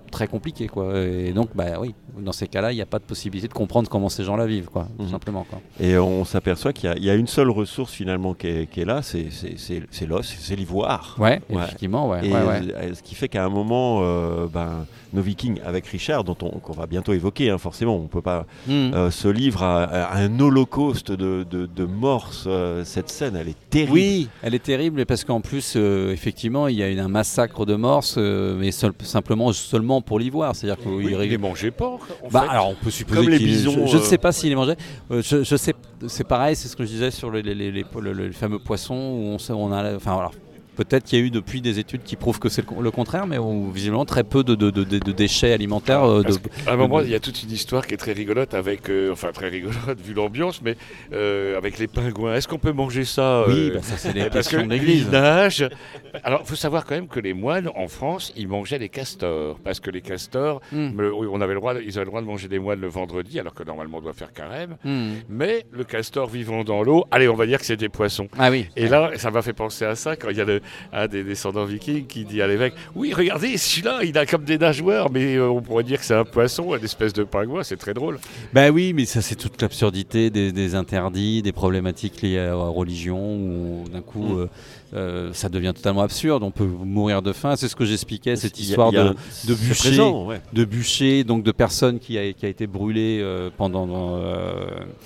très compliqué, quoi. Et donc, bah oui, dans ces cas-là, il n'y a pas de possibilité de comprendre comment ces gens-là vivent, quoi, tout Mhm. simplement, quoi. Et on s'aperçoit qu'il y a, il y a une seule ressource finalement qui est, qui est là, c'est, c'est, c'est, c'est l'os, c'est l'ivoire. Ouais, Ouais. effectivement, ouais. Et ouais, ouais. euh, ce qui fait qu'à un moment, euh, ben, nos Vikings avec Richard, dont on, qu'on va bientôt évoquer, hein, forcément, on peut pas. Mhm. Euh, ce livre a, a un holocauste de, de, de morse. Euh, cette scène, elle est terrible. Oui, elle est terrible parce qu'en plus, euh, effectivement, il y a une, un massacre de morses, euh, mais seul- simplement seulement pour l'ivoire. C'est-à-dire qu'il Oui, ré- il les mangeait pas. En Bah, fait. alors on peut supposer Comme les qu'il- bisons, Je, je ne euh, sais pas s'il les mangeait. Euh, je, je sais, c'est pareil, c'est ce que je disais sur les, les, les, les- le- le- les fameux poissons où on, sait- on a, enfin alors. Peut-être qu'il y a eu depuis des études qui prouvent que c'est le, le contraire, mais on, visiblement très peu de, de, de, de- de déchets alimentaires. euh, Parce de, qu'à un moment, de- il y a toute une histoire qui est très rigolote avec, euh, enfin très rigolote vu l'ambiance, mais euh, avec les pingouins. Est-ce qu'on peut manger ça Oui, euh, bah, ça c'est les parce questions que de l'Église. ils nagent. Alors, il faut savoir quand même que les moines en France, ils mangeaient les castors, parce que les castors, Mm. le- on avait le droit, ils avaient le droit de manger des moines le vendredi, alors que normalement on doit faire carême. Mm. Mais le castor vivant dans l'eau, allez, on va dire que c'est des poissons. Ah oui. Et là, ça m'a fait penser à ça quand il y a le, un des descendants vikings qui dit à l'évêque: oui, regardez, celui-là, il a comme des nageoires, mais euh, on pourrait dire que c'est un poisson, une espèce de pingouin, c'est très drôle. Ben oui, mais ça c'est toute l'absurdité des, des interdits, des problématiques liées à la religion, où d'un coup Mm. euh, euh, ça devient totalement absurde, on peut mourir de faim. C'est ce que j'expliquais, cette Il y a- histoire il y a de, un- de c'est bûcher, présent, ouais. de bûcher, donc de personnes qui a, qui a été brûlée euh, pendant euh,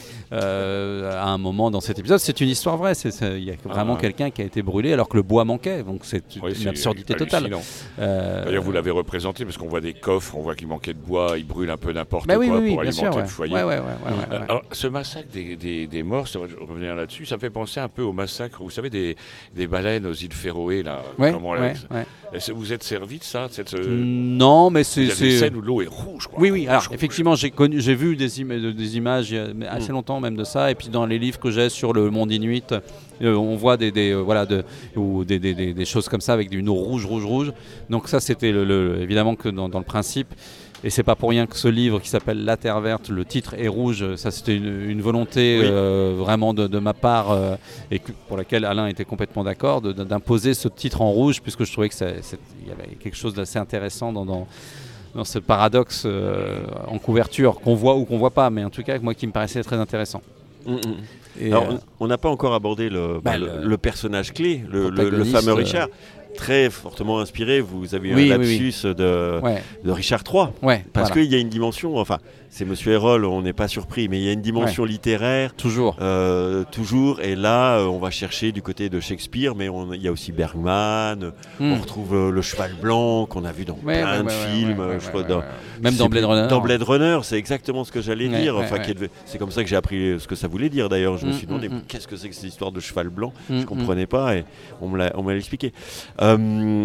euh, à un moment dans cet épisode. C'est une histoire vraie. c'est- c'est- Il y a vraiment Ah. quelqu'un qui a été brûlé alors que le bois manquait. Donc c'est Oui, une c'est absurdité totale. hallucinant. Euh, D'ailleurs, vous l'avez représenté parce qu'on voit des coffres, on voit qu'il manquait de bois, ils brûlent un peu n'importe bah quoi oui, oui, oui, pour bien alimenter sûr. Ouais. le foyer. Ouais, ouais, ouais, ouais, ouais, Euh, ouais. Alors, ce massacre des, des, des morts, ça va revenir là-dessus, ça me fait penser un peu au massacre, vous savez, des, des baleines aux îles Féroé, là. Ouais, Comment ouais, on- ouais. Est-ce que vous êtes servi de ça de cette, euh, Non, mais Il c'est. y a des c'est- scènes où l'eau est rouge, quoi. Oui, oui. Alors, Rouge, rouge. effectivement, j'ai connu, j'ai vu des, im- des images il y a mais assez longtemps même de ça. Et puis dans les livres que j'ai sur le monde inuit, euh, on voit des, des, euh, voilà, de, ou des, des, des, des choses comme ça avec une eau rouge, rouge, rouge. Donc ça, c'était le, le- évidemment que dans, dans le principe. Et c'est pas pour rien que ce livre qui s'appelle La Terre Verte, le titre est rouge. Ça, c'était une, une volonté Oui. euh, vraiment de, de ma part euh, et que- pour laquelle Alain était complètement d'accord, de- de- d'imposer ce titre en rouge, puisque je trouvais que ça- c'est- il y avait quelque chose d'assez intéressant dans, dans, dans ce paradoxe euh, en couverture qu'on voit ou qu'on voit pas, mais en tout cas moi qui me paraissait très intéressant. Mm, mm. Et, Alors, euh, on- on n'a pas encore abordé le, bah, bah, le, le- le personnage clé, le, le- le protagoniste, fameux euh, Richard, très fortement inspiré. Vous avez eu Oui, un oui, lapsus de, ouais, de Richard trois. ouais, Parce voilà. qu'il y a une dimension, enfin, c'est Monsieur Errol, on n'est pas surpris, mais il y a une dimension littéraire, toujours. euh, toujours. Et là, euh, on va chercher du côté de Shakespeare, mais on- il y a aussi Bergman. Hmm. On retrouve euh, le cheval blanc qu'on a vu dans Ouais, plein ouais, de ouais, ouais, films. ouais, euh, ouais, je ouais, crois ouais, dans- ouais. Même je dans sais Blade plus, Runner. Dans Blade Runner, c'est exactement ce que j'allais Ouais, dire. ouais, Enfin, ouais. qui est devenu- c'est comme ça que j'ai appris ce que ça voulait dire. D'ailleurs, je me Mm, suis demandé mm, mm. qu'est-ce que c'est que cette histoire de cheval blanc. Mm, Je comprenais pas et on me l'a, on me l'a expliqué. Euh,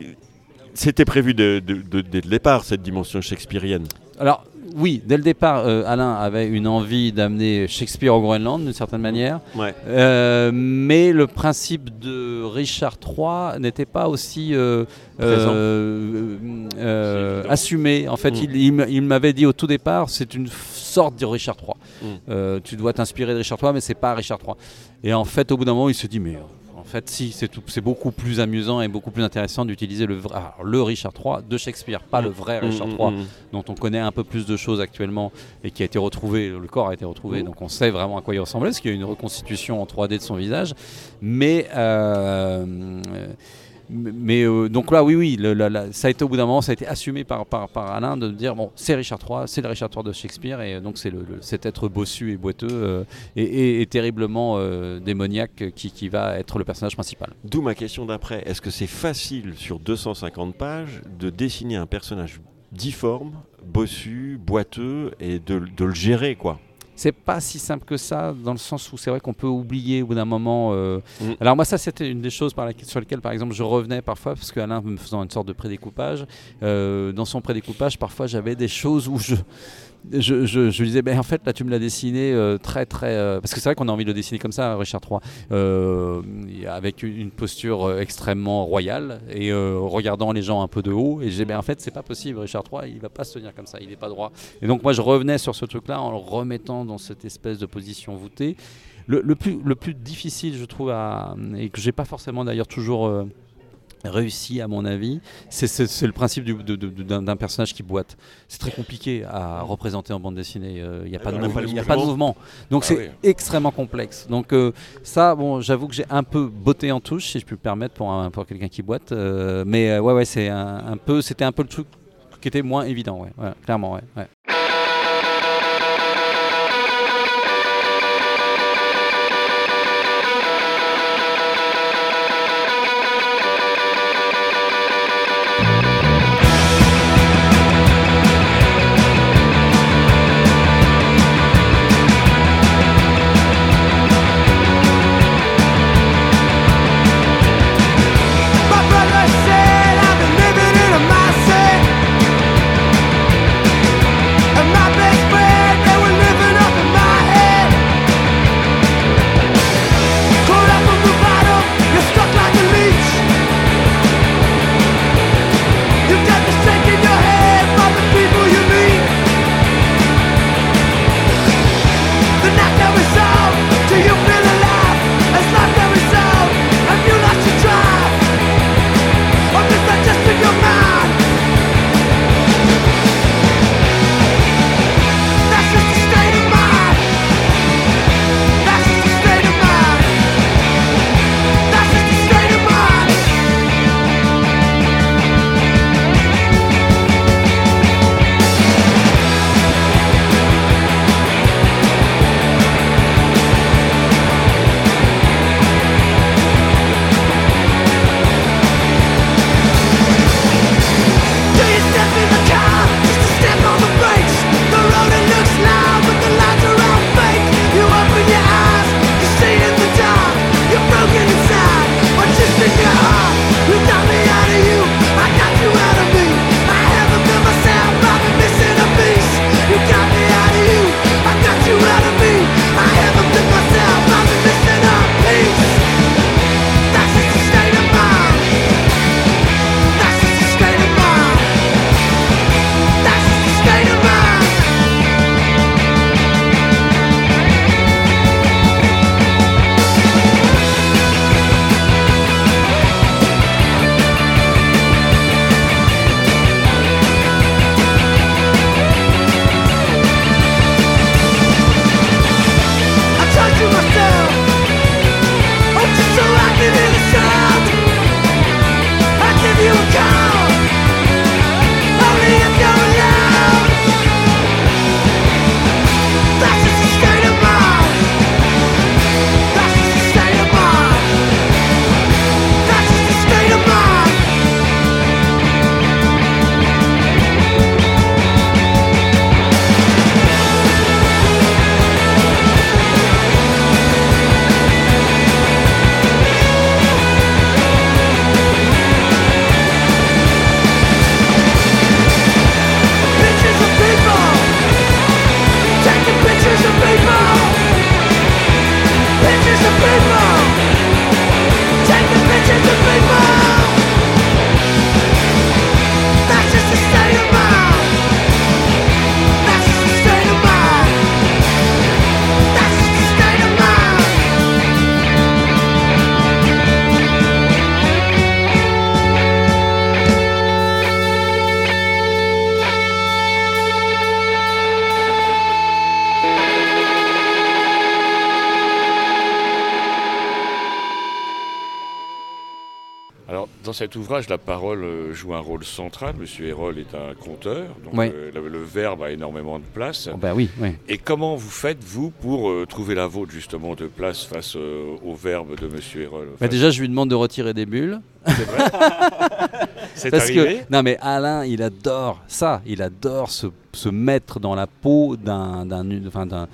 C'était prévu de- de- de- dès le départ cette dimension shakespearienne. Alors oui, dès le départ, euh, Alain avait une envie d'amener Shakespeare au Groenland d'une certaine manière, Ouais. Euh, mais le principe de Richard trois n'était pas aussi euh, Présent. euh, euh, évident. assumé. En fait, Mm. il, il m- il m'avait dit au tout départ, c'est une sorte de Richard trois. Mm. Euh, tu dois t'inspirer de Richard trois, mais c'est pas Richard trois. Et en fait, au bout d'un moment, il se dit, mais euh, en fait, si, c'est, tout- c'est beaucoup plus amusant et beaucoup plus intéressant d'utiliser le, vrai- alors, le Richard trois de Shakespeare, pas le vrai Richard Mm, trois, mm, mm. dont on connaît un peu plus de choses actuellement et qui a été retrouvé, le corps a été retrouvé, donc on sait vraiment à quoi il ressemblait, parce qu'il y a une reconstitution en trois D de son visage. Mais, euh, euh, mais euh, donc là, oui, oui, le- la- la- ça a été au bout d'un moment, ça a été assumé par, par, par Alain de dire bon, c'est Richard trois, c'est le Richard trois de Shakespeare, et euh, donc c'est le, le- cet être bossu et boiteux euh, et, et- et terriblement euh, démoniaque qui, qui va être le personnage principal. D'où ma question d'après. Est-ce que c'est facile sur deux cent cinquante pages de dessiner un personnage difforme, bossu, boiteux et de, de le gérer, quoi? C'est pas si simple que ça, dans le sens où c'est vrai qu'on peut oublier au bout d'un moment. euh, Mm. Alors moi, ça, c'était une des choses par laquelle- sur lesquelles, par exemple, je revenais parfois, parce qu'Alain me faisant une sorte de prédécoupage, euh, dans son prédécoupage, parfois, j'avais des choses où je... Je, je, je lui disais, ben en fait, là, tu me l'as dessiné euh, très, très. euh, parce que c'est vrai qu'on a envie de le dessiner comme ça, Richard trois, euh, avec une, une posture euh, extrêmement royale et euh, regardant les gens un peu de haut. Et je disais, ben en fait, c'est pas possible, Richard trois, il va pas se tenir comme ça, il n'est pas droit. Et donc, moi, je revenais sur ce truc-là en le remettant dans cette espèce de position voûtée. Le, le, plus, le plus difficile, je trouve, à, et que j'ai pas forcément d'ailleurs toujours. Euh, réussi à mon avis. C'est, c'est, c'est le principe du, de, de, d'un, d'un personnage qui boite. C'est très compliqué à représenter en bande dessinée. Il euh, n'y a, pas de, mouv- y a pas de mouvement. Donc ah, c'est oui. extrêmement complexe. Donc euh, ça, bon, j'avoue que j'ai un peu botté en touche, si je puis me permettre, pour, un, pour quelqu'un qui boite. Euh, mais euh, ouais, ouais, c'est un, un peu, c'était un peu le truc qui était moins évident, ouais, ouais, clairement, ouais. ouais. Dans cet ouvrage, la parole joue un rôle central. Monsieur Hérol est un conteur, donc ouais. euh, le, le verbe a énormément de place. Oh bah oui, oui. Et comment vous faites, vous, pour euh, trouver la vôtre, justement, de place face euh, au verbe de Monsieur Hérol? Bah déjà, je lui demande de retirer des bulles. C'est vrai. C'est Parce arrivé que, non mais Alain, il adore ça. Il adore se, se mettre dans la peau d'un... d'un, enfin, d'un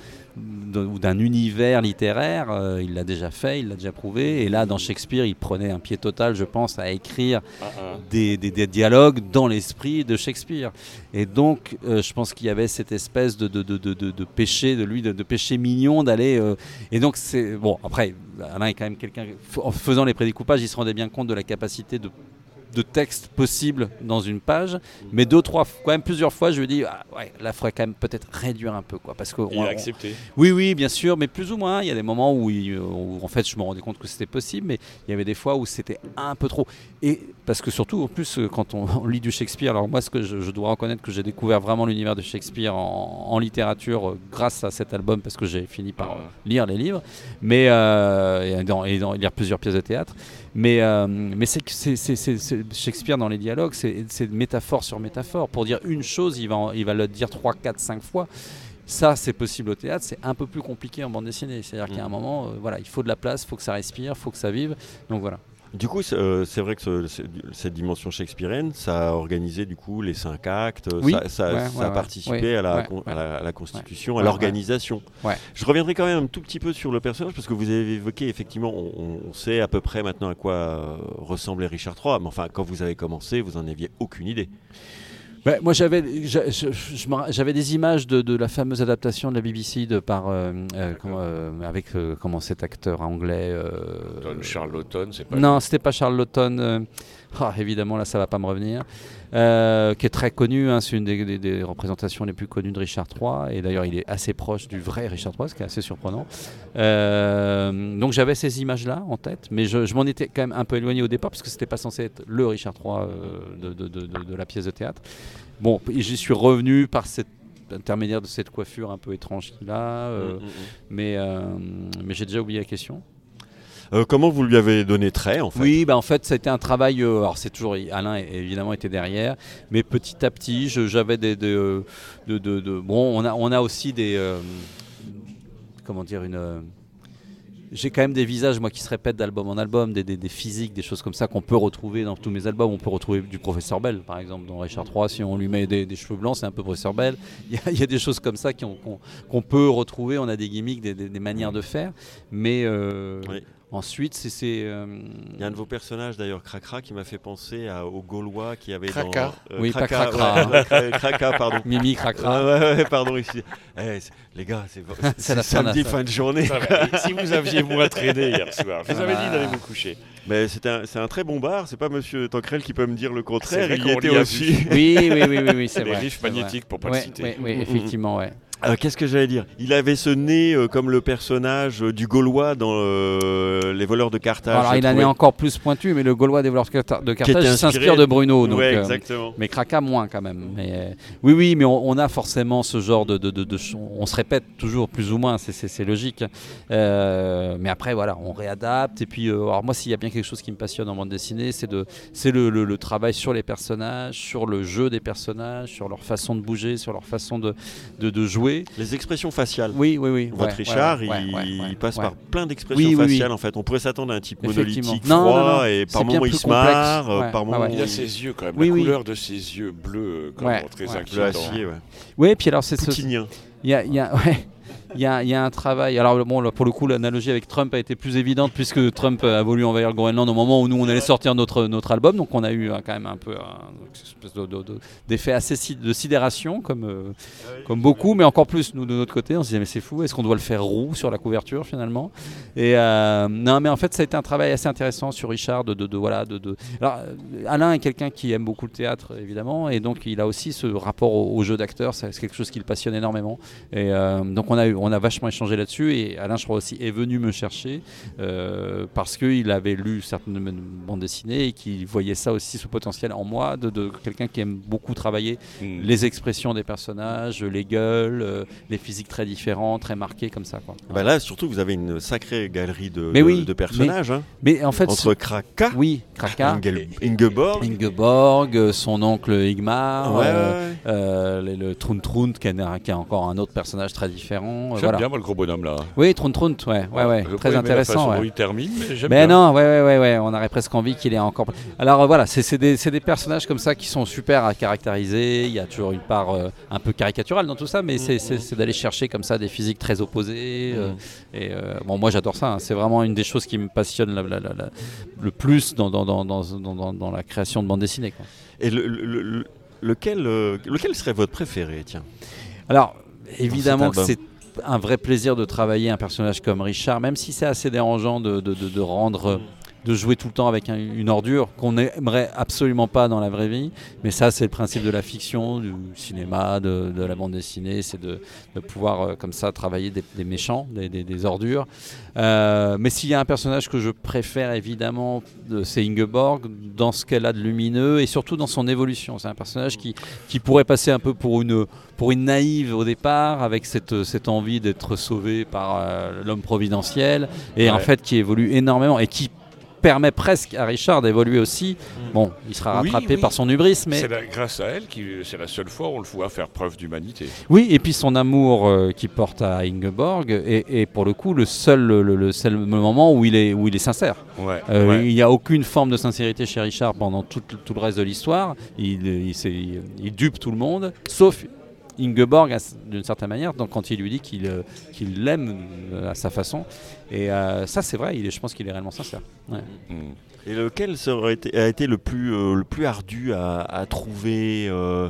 ou d'un univers littéraire, euh, il l'a déjà fait, il l'a déjà prouvé, et là dans Shakespeare il prenait un pied total, je pense, à écrire uh-huh. des, des, des dialogues dans l'esprit de Shakespeare, et donc euh, je pense qu'il y avait cette espèce de, de, de, de, de, de péché de lui, de, de péché mignon d'aller, euh, et donc c'est, bon après Alain est quand même quelqu'un, en faisant les prédécoupages il se rendait bien compte de la capacité de de texte possible dans une page, mais deux, trois, quand même plusieurs fois, je lui dis ah, ouais, là, il faudrait quand même peut-être réduire un peu, quoi, parce que il on, a accepté. On, oui, oui, bien sûr, mais plus ou moins. Il y a des moments où, il, où, en fait, je me rendais compte que c'était possible, mais il y avait des fois où c'était un peu trop. Et parce que surtout, en plus, quand on, on lit du Shakespeare, alors moi, ce que je, je dois reconnaître que j'ai découvert vraiment l'univers de Shakespeare en, en littérature euh, grâce à cet album, parce que j'ai fini par euh, lire les livres, mais euh, et, dans, et dans, lire plusieurs pièces de théâtre. Mais, euh, mais c'est, c'est, c'est, c'est, c'est Shakespeare dans les dialogues, c'est, c'est métaphore sur métaphore. Pour dire une chose, il va, il va le dire trois, quatre, cinq fois. Ça, c'est possible au théâtre, c'est un peu plus compliqué en bande dessinée. C'est-à-dire mmh. qu'il y a un moment, euh, voilà, il faut de la place, il faut que ça respire, il faut que ça vive. Donc voilà. Du coup, c'est, euh, c'est vrai que ce, c'est, cette dimension shakespearienne, ça a organisé du coup les cinq actes, oui. ça, ça, ouais, ça ouais, a participé ouais, à, la, ouais, con, à, la, à la constitution, ouais, à l'organisation. Ouais. Je reviendrai quand même un tout petit peu sur le personnage, parce que vous avez évoqué, effectivement, on, on sait à peu près maintenant à quoi euh, ressemblait Richard trois, mais enfin, quand vous avez commencé, vous n'en aviez aucune idée. Ouais, moi j'avais, je, je, je, j'avais des images de, de la fameuse adaptation de la B B C de par euh, euh, comment, euh, avec euh, comment cet acteur anglais. Euh, Charles Laughton, c'est pas. Non, lui. C'était pas Charles Laughton. Euh, oh, évidemment, là, ça va pas me revenir. Euh, qui est très connu, hein, c'est une des, des, des représentations les plus connues de Richard trois, et d'ailleurs il est assez proche du vrai Richard trois, ce qui est assez surprenant. Euh, donc j'avais ces images-là en tête, mais je, je m'en étais quand même un peu éloigné au départ, parce que c'était pas censé être le Richard trois euh, de, de, de, de, de la pièce de théâtre. Bon, j'y suis revenu par cet intermédiaire de cette coiffure un peu étrange qu'il a, euh, mmh, mmh. mais, euh, mais j'ai déjà oublié la question. Euh, comment vous lui avez donné trait, en fait ? Oui, bah en fait, ça a été un travail. Euh, alors, c'est toujours Alain, évidemment, était derrière, mais petit à petit, je, j'avais des, des euh, de, de, de, bon, on a, on a aussi des, euh, comment dire, une. Euh, j'ai quand même des visages, moi, qui se répètent d'album en album, des, des, des physiques, des choses comme ça qu'on peut retrouver dans tous mes albums. On peut retrouver du Professeur Bell, par exemple, dans Richard trois. Si on lui met des, des cheveux blancs, c'est un peu Professeur Bell. Il y a, il y a des choses comme ça qu'on, qu'on, qu'on peut retrouver. On a des gimmicks, des, des, des manières de faire, mais. Euh, oui. Ensuite, c'est... c'est euh... Il y a un de vos personnages, d'ailleurs, Cracra, qui m'a fait penser à, aux Gaulois qui avaient Cracra. dans... Euh, oui, Cracra, pas Cracra. Ouais, ouais, Cracra, pardon. Mimi Cracra. Ah, ouais, ouais, pardon, ici. Eh, les gars, c'est, c'est, c'est la samedi, fin de journée. Si vous aviez moins traîné hier soir, je vous avais dit d'aller vous coucher. Mais c'est un, c'est un très bon bar, c'est pas Monsieur Tancrel qui peut me dire le contraire, c'est il y était aussi. Oui, oui, oui, oui, oui, c'est les vrai. riffs c'est magnétiques, vrai. pour pas ouais, le citer. Oui, oui, effectivement, ouais. Euh, qu'est-ce que j'allais dire ? Il avait ce nez euh, comme le personnage euh, du Gaulois dans euh, Les voleurs de Carthage. Alors il a un nez encore plus pointu, mais le Gaulois des voleurs de Carthage s'inspire de Bruno. Donc, ouais, exactement. Euh, mais Cracra moins quand même. Mais, euh, oui, oui, mais on, on a forcément ce genre de, de, de, de... On se répète toujours plus ou moins, c'est, c'est, c'est logique. Euh, mais après, voilà, on réadapte. Et puis, euh, alors moi, s'il y a bien quelque chose qui me passionne en bande dessinée, c'est, de, c'est le, le, le travail sur les personnages, sur le jeu des personnages, sur leur façon de bouger, sur leur façon de, de, de jouer. Les expressions faciales. Oui, oui, oui. Votre ouais, Richard, ouais, ouais, il, ouais, il passe ouais. par plein d'expressions oui, faciales. Oui, en fait, on pourrait s'attendre à un type effectivement. monolithique, non, froid, non, non. et par c'est moments il se marre, ouais, par ouais, moments ouais. Il a ses yeux quand même, oui, la oui. couleur de ses yeux bleus, quand ouais, même, très ouais. inquiétant. Bleu acier, ouais. Oui, puis alors c'est ce. Poutinien. Il y a, il y a, ouais. Il y, a, il y a un travail. Alors bon, là, pour le coup, l'analogie avec Trump a été plus évidente puisque Trump a voulu envahir le Groenland au moment où nous on allait sortir notre notre album. Donc on a eu hein, quand même un peu un, une espèce de, de, de, d'effet assez si, de sidération comme euh, comme beaucoup, mais encore plus nous de notre côté. On se disait mais c'est fou. Est-ce qu'on doit le faire roux sur la couverture finalement ? Et euh, non, mais en fait ça a été un travail assez intéressant sur Richard. De, de, de voilà. De, de... Alors Alain est quelqu'un qui aime beaucoup le théâtre évidemment, et donc il a aussi ce rapport au, au jeu d'acteur. C'est quelque chose qui le passionne énormément. Et euh, donc on a eu on a vachement échangé là-dessus, et Alain, je crois aussi, est venu me chercher euh, parce qu'il avait lu certaines bandes dessinées et qu'il voyait ça aussi, ce potentiel en moi, de, de quelqu'un qui aime beaucoup travailler mmh. les expressions des personnages, les gueules, euh, les physiques très différentes, très marquées comme ça. Quoi. Bah là, surtout, vous avez une sacrée galerie de, mais de, oui, de personnages. Mais, hein. mais en fait, entre Cracra, oui, Cracra, Inge- Ingeborg, Ingeborg, son oncle Igmar, ouais, euh, ouais. euh, le, le Trunt Trunt, qui est, qui est encore un autre personnage très différent. J'aime voilà. bien moi le gros bonhomme là. Oui, Trunt Trunt, ouais, ouais, ouais, je très intéressant. La ouais. il termine, mais j'aime mais bien. non, ouais, ouais, ouais, ouais, on aurait presque envie qu'il ait encore. Alors euh, voilà, c'est, c'est, des, c'est des personnages comme ça qui sont super à caractériser. Il y a toujours une part euh, un peu caricaturale dans tout ça, mais c'est, c'est, c'est d'aller chercher comme ça des physiques très opposées. Euh, et euh, bon, moi j'adore ça. Hein. C'est vraiment une des choses qui me passionne la, la, la, la, le plus dans, dans, dans, dans, dans, dans la création de bande dessinée. Quoi. Et le, le, le, lequel, euh, lequel serait votre préféré, tiens ? Alors évidemment que c'est un vrai plaisir de travailler un personnage comme Richard, même si c'est assez dérangeant de, de, de, de rendre de jouer tout le temps avec un, une ordure qu'on n'aimerait absolument pas dans la vraie vie. Mais ça, c'est le principe de la fiction, du cinéma, de, de la bande dessinée, c'est de, de pouvoir euh, comme ça travailler des, des méchants, des, des, des ordures. Euh, mais s'il y a un personnage que je préfère évidemment, c'est Ingeborg, dans ce qu'elle a de lumineux et surtout dans son évolution. C'est un personnage qui, qui pourrait passer un peu pour une, pour une naïve au départ, avec cette, cette envie d'être sauvée par euh, l'homme providentiel, et ouais. en fait qui évolue énormément et qui permet presque à Richard d'évoluer aussi. Bon, il sera rattrapé oui, oui. par son hubris, mais... C'est la, grâce à elle, qui, c'est la seule fois où on le voit faire preuve d'humanité. Oui, et puis son amour euh, qu'il porte à Ingeborg est, est pour le coup le seul, le, le seul moment où il est, où il est sincère. Ouais, euh, ouais. Il n'y a aucune forme de sincérité chez Richard pendant tout, tout le reste de l'histoire. Il, il, il, il dupe tout le monde, sauf... Ingeborg, d'une certaine manière, donc quand il lui dit qu'il, euh, qu'il l'aime euh, à sa façon. Et euh, ça, c'est vrai, il est, je pense qu'il est réellement sincère. Ouais. Mmh. Et lequel serait été, a été le plus, euh, le plus ardu à, à trouver, euh,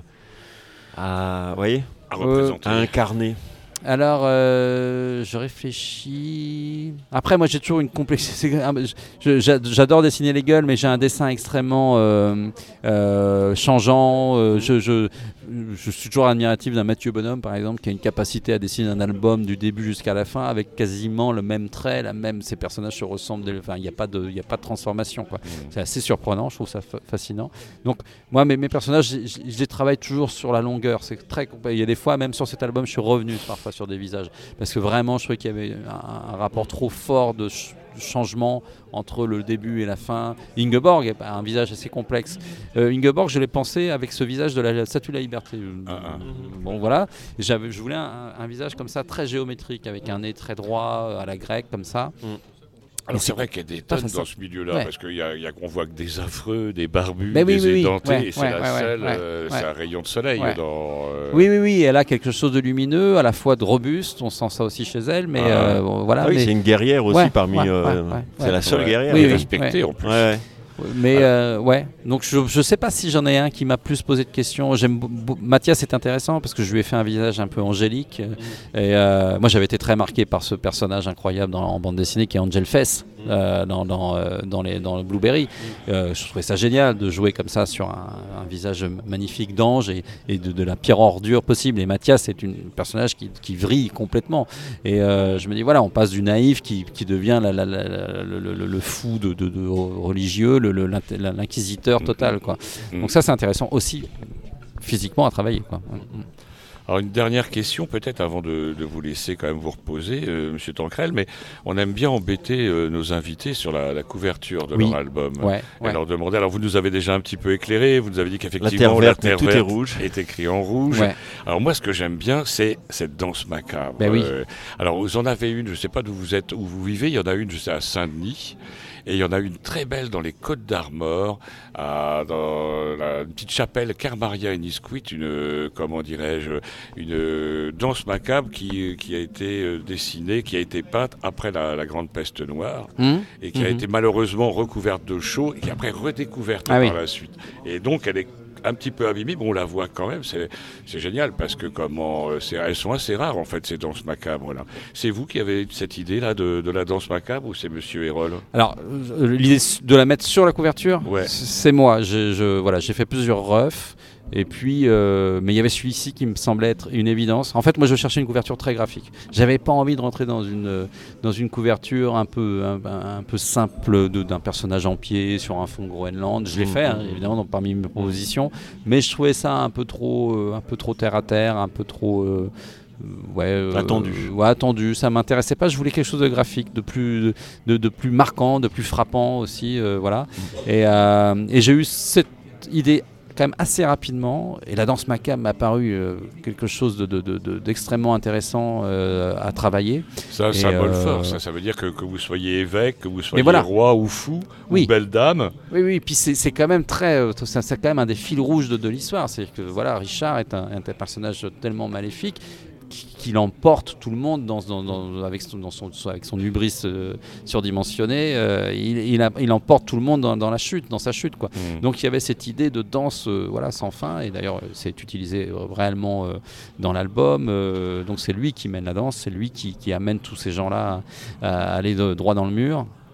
à, voyez, à représenter, à incarner? Alors, euh, je réfléchis. Après, moi, j'ai toujours une complexité. Je, je, j'adore dessiner les gueules, mais j'ai un dessin extrêmement euh, euh, changeant. Euh, je, je, je suis toujours admiratif d'un Mathieu Bonhomme, par exemple, qui a une capacité à dessiner un album du début jusqu'à la fin avec quasiment le même trait, la même. Ces personnages se ressemblent. De, enfin, il n'y a pas de, il n'y a pas de transformation, quoi. Mmh. C'est assez surprenant. Je trouve ça fa- fascinant. Donc, moi, mes, mes personnages, je, je, je les travaille toujours sur la longueur. C'est très. Il y a des fois, même sur cet album, je suis revenu parfois sur des visages, parce que vraiment je trouvais qu'il y avait un, un rapport trop fort de, ch- de changement entre le début et la fin. Ingeborg a un visage assez complexe. euh, Ingeborg, je l'ai pensé avec ce visage de la, la Statue de la Liberté. Ah, ah. Bon voilà, J'avais, je voulais un, un visage comme ça, très géométrique, avec un nez très droit à la grecque comme ça. mm. Alors c'est, c'est vrai qu'il y a des tonnes dans ce milieu-là, ouais. parce qu'on y a, y a, on voit que des affreux, des barbus, oui, des oui, édentés, ouais, et c'est ouais, la ouais, seule, ouais, euh, ouais. c'est un rayon de soleil. Ouais. Dans, euh... Oui, oui, oui, elle a quelque chose de lumineux, à la fois de robuste, on sent ça aussi chez elle, mais ah, euh, bon, voilà. Ah oui, mais... c'est une guerrière aussi ouais, parmi... ouais, euh, ouais, ouais, c'est ouais. la seule ouais. guerrière. Oui, oui, respectée ouais. en plus. Ouais, ouais. Mais euh, ouais, donc je je sais pas si j'en ai un qui m'a plus posé de questions. J'aime b- b- Mathias est intéressant parce que je lui ai fait un visage un peu angélique. Mmh. Et euh, moi j'avais été très marqué par ce personnage incroyable dans, en bande dessinée qui est Angel Fess mmh. euh, dans dans euh, dans les dans le Blueberry. Mmh. Euh, je trouvais ça génial de jouer comme ça sur un, un visage magnifique d'ange et, et de, de la pire ordure possible. Et Mathias est un personnage qui qui vrille complètement. Et euh, je me dis voilà, on passe du naïf qui qui devient la, la, la, la, le, le, le fou de, de, de religieux. Le, Le, l'inquisiteur total, quoi. Mmh. Donc ça c'est intéressant aussi physiquement à travailler, quoi. Mmh. Alors une dernière question peut-être avant de, de vous laisser quand même vous reposer, euh, Monsieur Tancrel, mais on aime bien embêter euh, nos invités sur la, la couverture de oui. leur album ouais, et ouais. leur demander. Alors vous nous avez déjà un petit peu éclairé, vous nous avez dit qu'effectivement la terre verte, la terre tout verte est rouge, est écrit en rouge. Ouais. Alors moi ce que j'aime bien c'est cette danse macabre. Ben oui. euh, alors vous en avez une, je ne sais pas d'où vous êtes, où vous vivez, il y en a une je sais à Saint-Denis. Et il y en a une très belle dans les Côtes d'Armor, à, dans la une petite chapelle Kermaria et Nisquit, une, comment dirais-je, une danse macabre qui, qui a été dessinée, qui a été peinte après la, la Grande Peste Noire, mmh. et qui mmh. a été malheureusement recouverte de chaux, et qui après redécouverte ah, par oui. la suite. Et donc elle est un petit peu abîmée, mais on la voit quand même, c'est, c'est génial, parce que comment, c'est, elles sont assez rares en fait ces danses macabres-là. C'est vous qui avez cette idée-là de, de la danse macabre, ou c'est Monsieur Hérol ? Alors, euh, l'idée de la mettre sur la couverture, ouais. c'est moi, je, je, voilà, j'ai fait plusieurs refs, et puis, euh, mais il y avait celui-ci qui me semblait être une évidence. En fait, moi, je cherchais une couverture très graphique. J'avais pas envie de rentrer dans une dans une couverture un peu un, un peu simple de, d'un personnage en pied sur un fond Groenland. Je l'ai fait, hein, évidemment, dans, parmi mes propositions, mais je trouvais ça un peu trop euh, un peu trop terre à terre, un peu trop euh, Ouais, euh, attendu. Euh, ouais, attendu. Ça m'intéressait pas. Je voulais quelque chose de graphique, de plus, de, de plus marquant, de plus frappant aussi, euh, voilà. Et, euh, et j'ai eu cette idée quand même assez rapidement, et la danse macabre m'a paru euh, quelque chose de, de, de, de, d'extrêmement intéressant euh, à travailler. C'est un symbole euh, fort, ça, ça veut dire que, que vous soyez évêque, que vous soyez voilà. roi ou fou, oui. ou belle dame. Oui, oui, puis c'est, c'est quand même très, c'est, c'est quand même un des fils rouges de, de l'histoire, c'est que voilà, Richard est un, un personnage tellement maléfique qu'il emporte tout le monde dans, dans, dans, avec, son, dans son, avec son hubris euh, surdimensionné, euh, il, il, a, il emporte tout le monde dans, dans la chute, dans sa chute, quoi. Mmh. Donc il y avait cette idée de danse, euh, voilà, sans fin, et d'ailleurs c'est utilisé euh, réellement euh, dans l'album. Euh, donc c'est lui qui mène la danse, c'est lui qui, qui amène tous ces gens-là à, à aller de, droit dans le mur.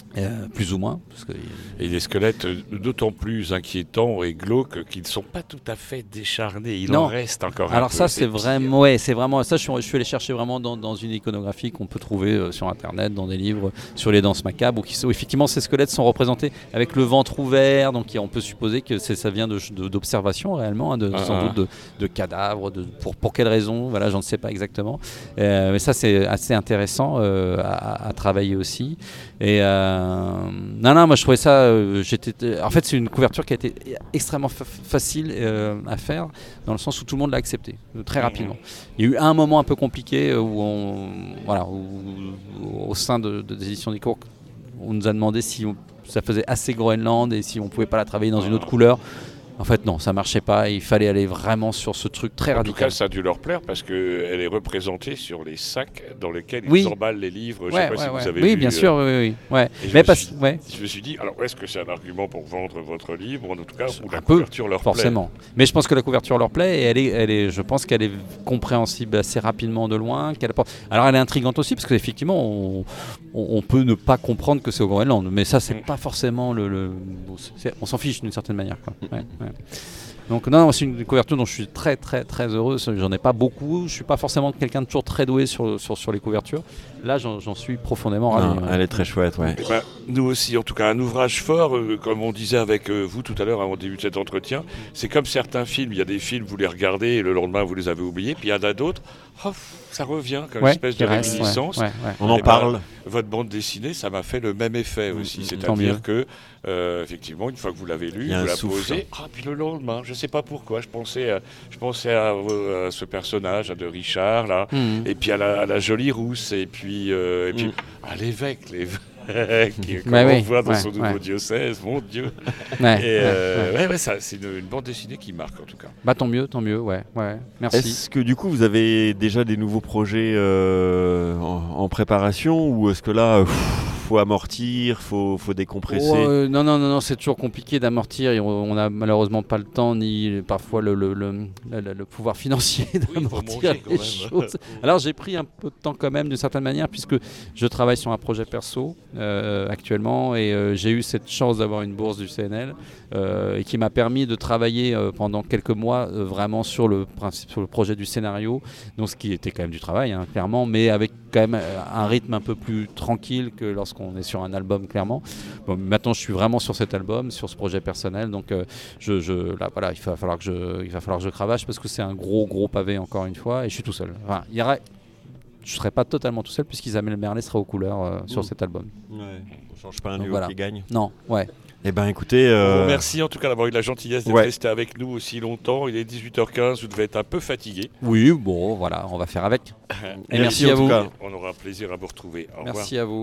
Euh, plus ou moins. Parce que... Et des squelettes d'autant plus inquiétants et glauques qu'ils ne sont pas tout à fait décharnés. Il non. en reste encore Alors un ça, peu. c'est vraiment, ouais, c'est vraiment ça. Je suis, je suis allé chercher vraiment dans, dans une iconographie qu'on peut trouver euh, sur Internet, dans des livres sur les danses macabres, où, qui, où effectivement ces squelettes sont représentés avec le ventre ouvert. Donc on peut supposer que c'est, ça vient de, de, d'observation réellement, hein, de, ah, sans ah. doute de, de cadavres. De, pour, pour quelle raison? Voilà, j'en sais pas exactement. Euh, mais ça, c'est assez intéressant euh, à, à travailler aussi. Et euh, non, non, moi je trouvais ça. Euh, j'étais, en fait, c'est une couverture qui a été extrêmement fa- facile euh, à faire, dans le sens où tout le monde l'a accepté euh, très rapidement. Il y a eu un moment un peu compliqué euh, où, on, voilà, où, où, au sein de, de, des éditions des cours, on nous a demandé si on, ça faisait assez Groenland et si on pouvait pas la travailler dans une autre couleur. En fait, non, ça marchait pas. Il fallait aller vraiment sur ce truc très en radical. En tout cas, ça a dû leur plaire parce qu'elle est représentée sur les sacs dans lesquels ils oui. emballent les livres. Je ouais, sais pas ouais, si ouais. vous avez oui, vu. Oui, bien sûr. Oui, oui. Ouais. Mais Mais je, parce, me suis, ouais. je me suis dit, alors est-ce que c'est un argument pour vendre votre livre, en tout cas, ou la un couverture peu, leur forcément. plaît. Mais je pense que la couverture leur plaît et elle est, elle est, je pense qu'elle est compréhensible assez rapidement de loin. Qu'elle apporte... Alors elle est intrigante aussi parce qu'effectivement, on, on, on peut ne pas comprendre que c'est au Groenland. Mais ça, c'est mm. pas forcément le. le... C'est, on s'en fiche d'une certaine manière. Quoi. Ouais, ouais. Donc non, non, c'est une couverture dont je suis très très très heureux. J'en ai pas beaucoup. Je suis pas forcément quelqu'un de toujours très doué sur sur, sur les couvertures. Là, j'en, j'en suis profondément ravi. Ah, elle est très chouette, ouais. Ben, nous aussi, en tout cas, un ouvrage fort, euh, comme on disait avec euh, vous tout à l'heure, avant le début de cet entretien. C'est comme certains films. Il y a des films, vous les regardez et le lendemain vous les avez oubliés. Puis il y en a d'autres. Oh, ça revient comme ouais, une espèce de reste, réminiscence. Ouais, ouais, ouais. On en et parle. Ben, votre bande dessinée, ça m'a fait le même effet aussi. Mmh, C'est-à-dire que, euh, effectivement, une fois que vous l'avez lu, vous la posez. Ah, puis le lendemain, je ne sais pas pourquoi, je pensais, à, je pensais à, à ce personnage, à de Richard, là, mmh. et puis à la, à la jolie rousse, et puis, euh, et puis mmh. à l'évêque, l'évêque. Comme bah on oui, voit dans ouais, son nouveau ouais. diocèse, mon Dieu. Ouais, et euh, ouais, ouais. Ouais, ça, c'est une, une bande dessinée qui marque en tout cas. Bah tant mieux, tant mieux, ouais, ouais. Merci. Est-ce que du coup vous avez déjà des nouveaux projets euh, en, en préparation ou est-ce que là pff, faut amortir, faut, faut décompresser? oh, euh, Non, non, non, non, c'est toujours compliqué d'amortir et on, on a malheureusement pas le temps ni parfois le, le, le, le, le pouvoir financier d'amortir oui, les choses. Alors j'ai pris un peu de temps quand même d'une certaine manière puisque je travaille sur un projet perso. Euh, actuellement et euh, j'ai eu cette chance d'avoir une bourse du C N L euh, et qui m'a permis de travailler euh, pendant quelques mois euh, vraiment sur le principe, sur le projet du scénario, donc ce qui était quand même du travail hein, clairement, mais avec quand même euh, un rythme un peu plus tranquille que lorsqu'on est sur un album clairement. Bon, maintenant je suis vraiment sur cet album, sur ce projet personnel, donc euh, je, je, là voilà il va falloir que je, il va falloir que je cravache parce que c'est un gros gros pavé encore une fois et je suis tout seul. Enfin, il y aura je ne serai pas totalement tout seul puisqu'Isabelle Merlet sera aux couleurs euh, sur mmh. cet album. Ouais, on ne change pas un duo voilà. qui gagne. Non, ouais. Eh bien écoutez... Euh... Merci en tout cas d'avoir eu la gentillesse d'être ouais. resté avec nous aussi longtemps. Il est dix-huit heures quinze, vous devez être un peu fatigué. Oui, bon voilà, on va faire avec. Et merci, merci à vous. Cas. On aura un plaisir à vous retrouver. Au merci revoir.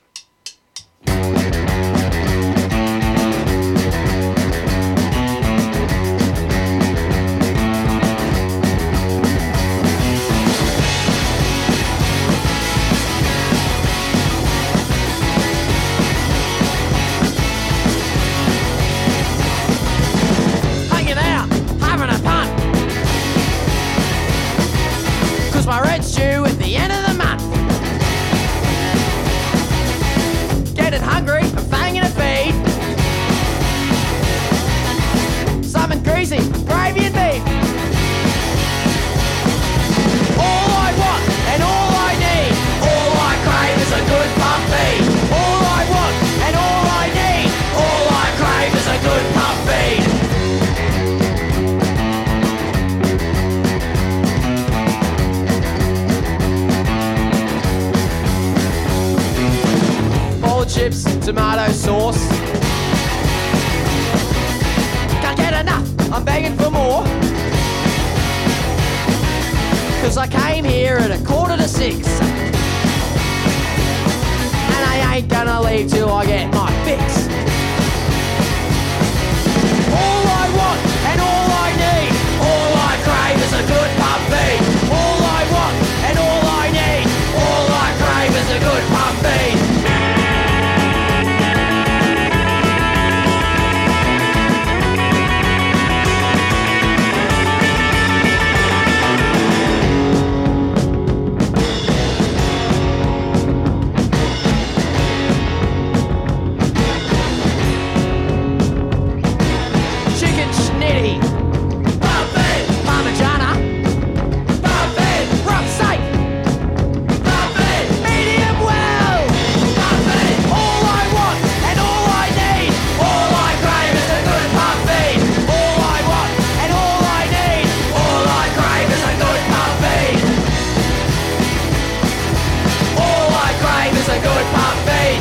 à vous. My rent's due at the end of the month. Getting hungry and fanging a feed. Something greasy, gravy and beef. All I want and all I need, all I crave is a good pump feed. All I want and all I need, all I crave is a good pump feed. Chips, tomato sauce. Can't get enough, I'm begging for more. Cause I came here at a quarter to six. And I ain't gonna leave till I get my fix. All I want and all I need, all I crave is a good pump feed. All I want and all I need, all I crave is a good pump feed. is a good pump beat.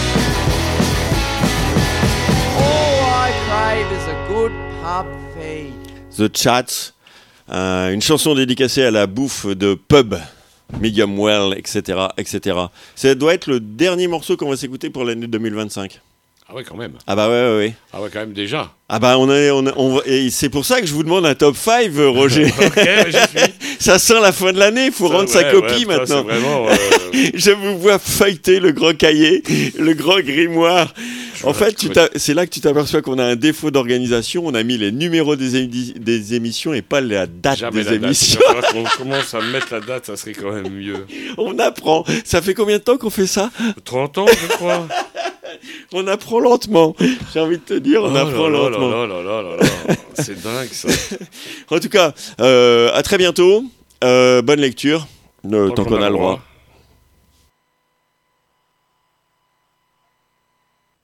All I crave is a good pub feed. The Chats, euh, une chanson dédicacée à la bouffe de pub, medium well, et cetera, et cetera. Ça doit être le dernier morceau qu'on va s'écouter pour l'année deux mille vingt-cinq. Ah ouais, quand même. Ah bah ouais, ouais, ouais. Ah ouais, quand même, déjà. Ah bah on est, on, on va- et c'est pour ça que je vous demande un top cinq, Roger. Ok, mais j'y suis. Ça sent la fin de l'année, il faut Ça, rendre sa ouais, copie ouais, maintenant. C'est vraiment... euh, Je vous vois feuilleter le grand cahier, le grand grimoire. En fait, tu t'as- c'est là que tu t'aperçois qu'on a un défaut d'organisation. On a mis les numéros des, édi- des émissions et pas la date Jamais des la date. émissions. Il va falloir qu'on commence à mettre la date, ça serait quand même mieux. On apprend. Ça fait combien de temps qu'on fait ça? trente ans, je crois. On apprend lentement. J'ai envie de te dire, on Oh apprend là là lentement. là là là là là. C'est dingue, ça. En tout cas, euh, à très bientôt. Euh, bonne lecture, euh, tant qu'on a le droit.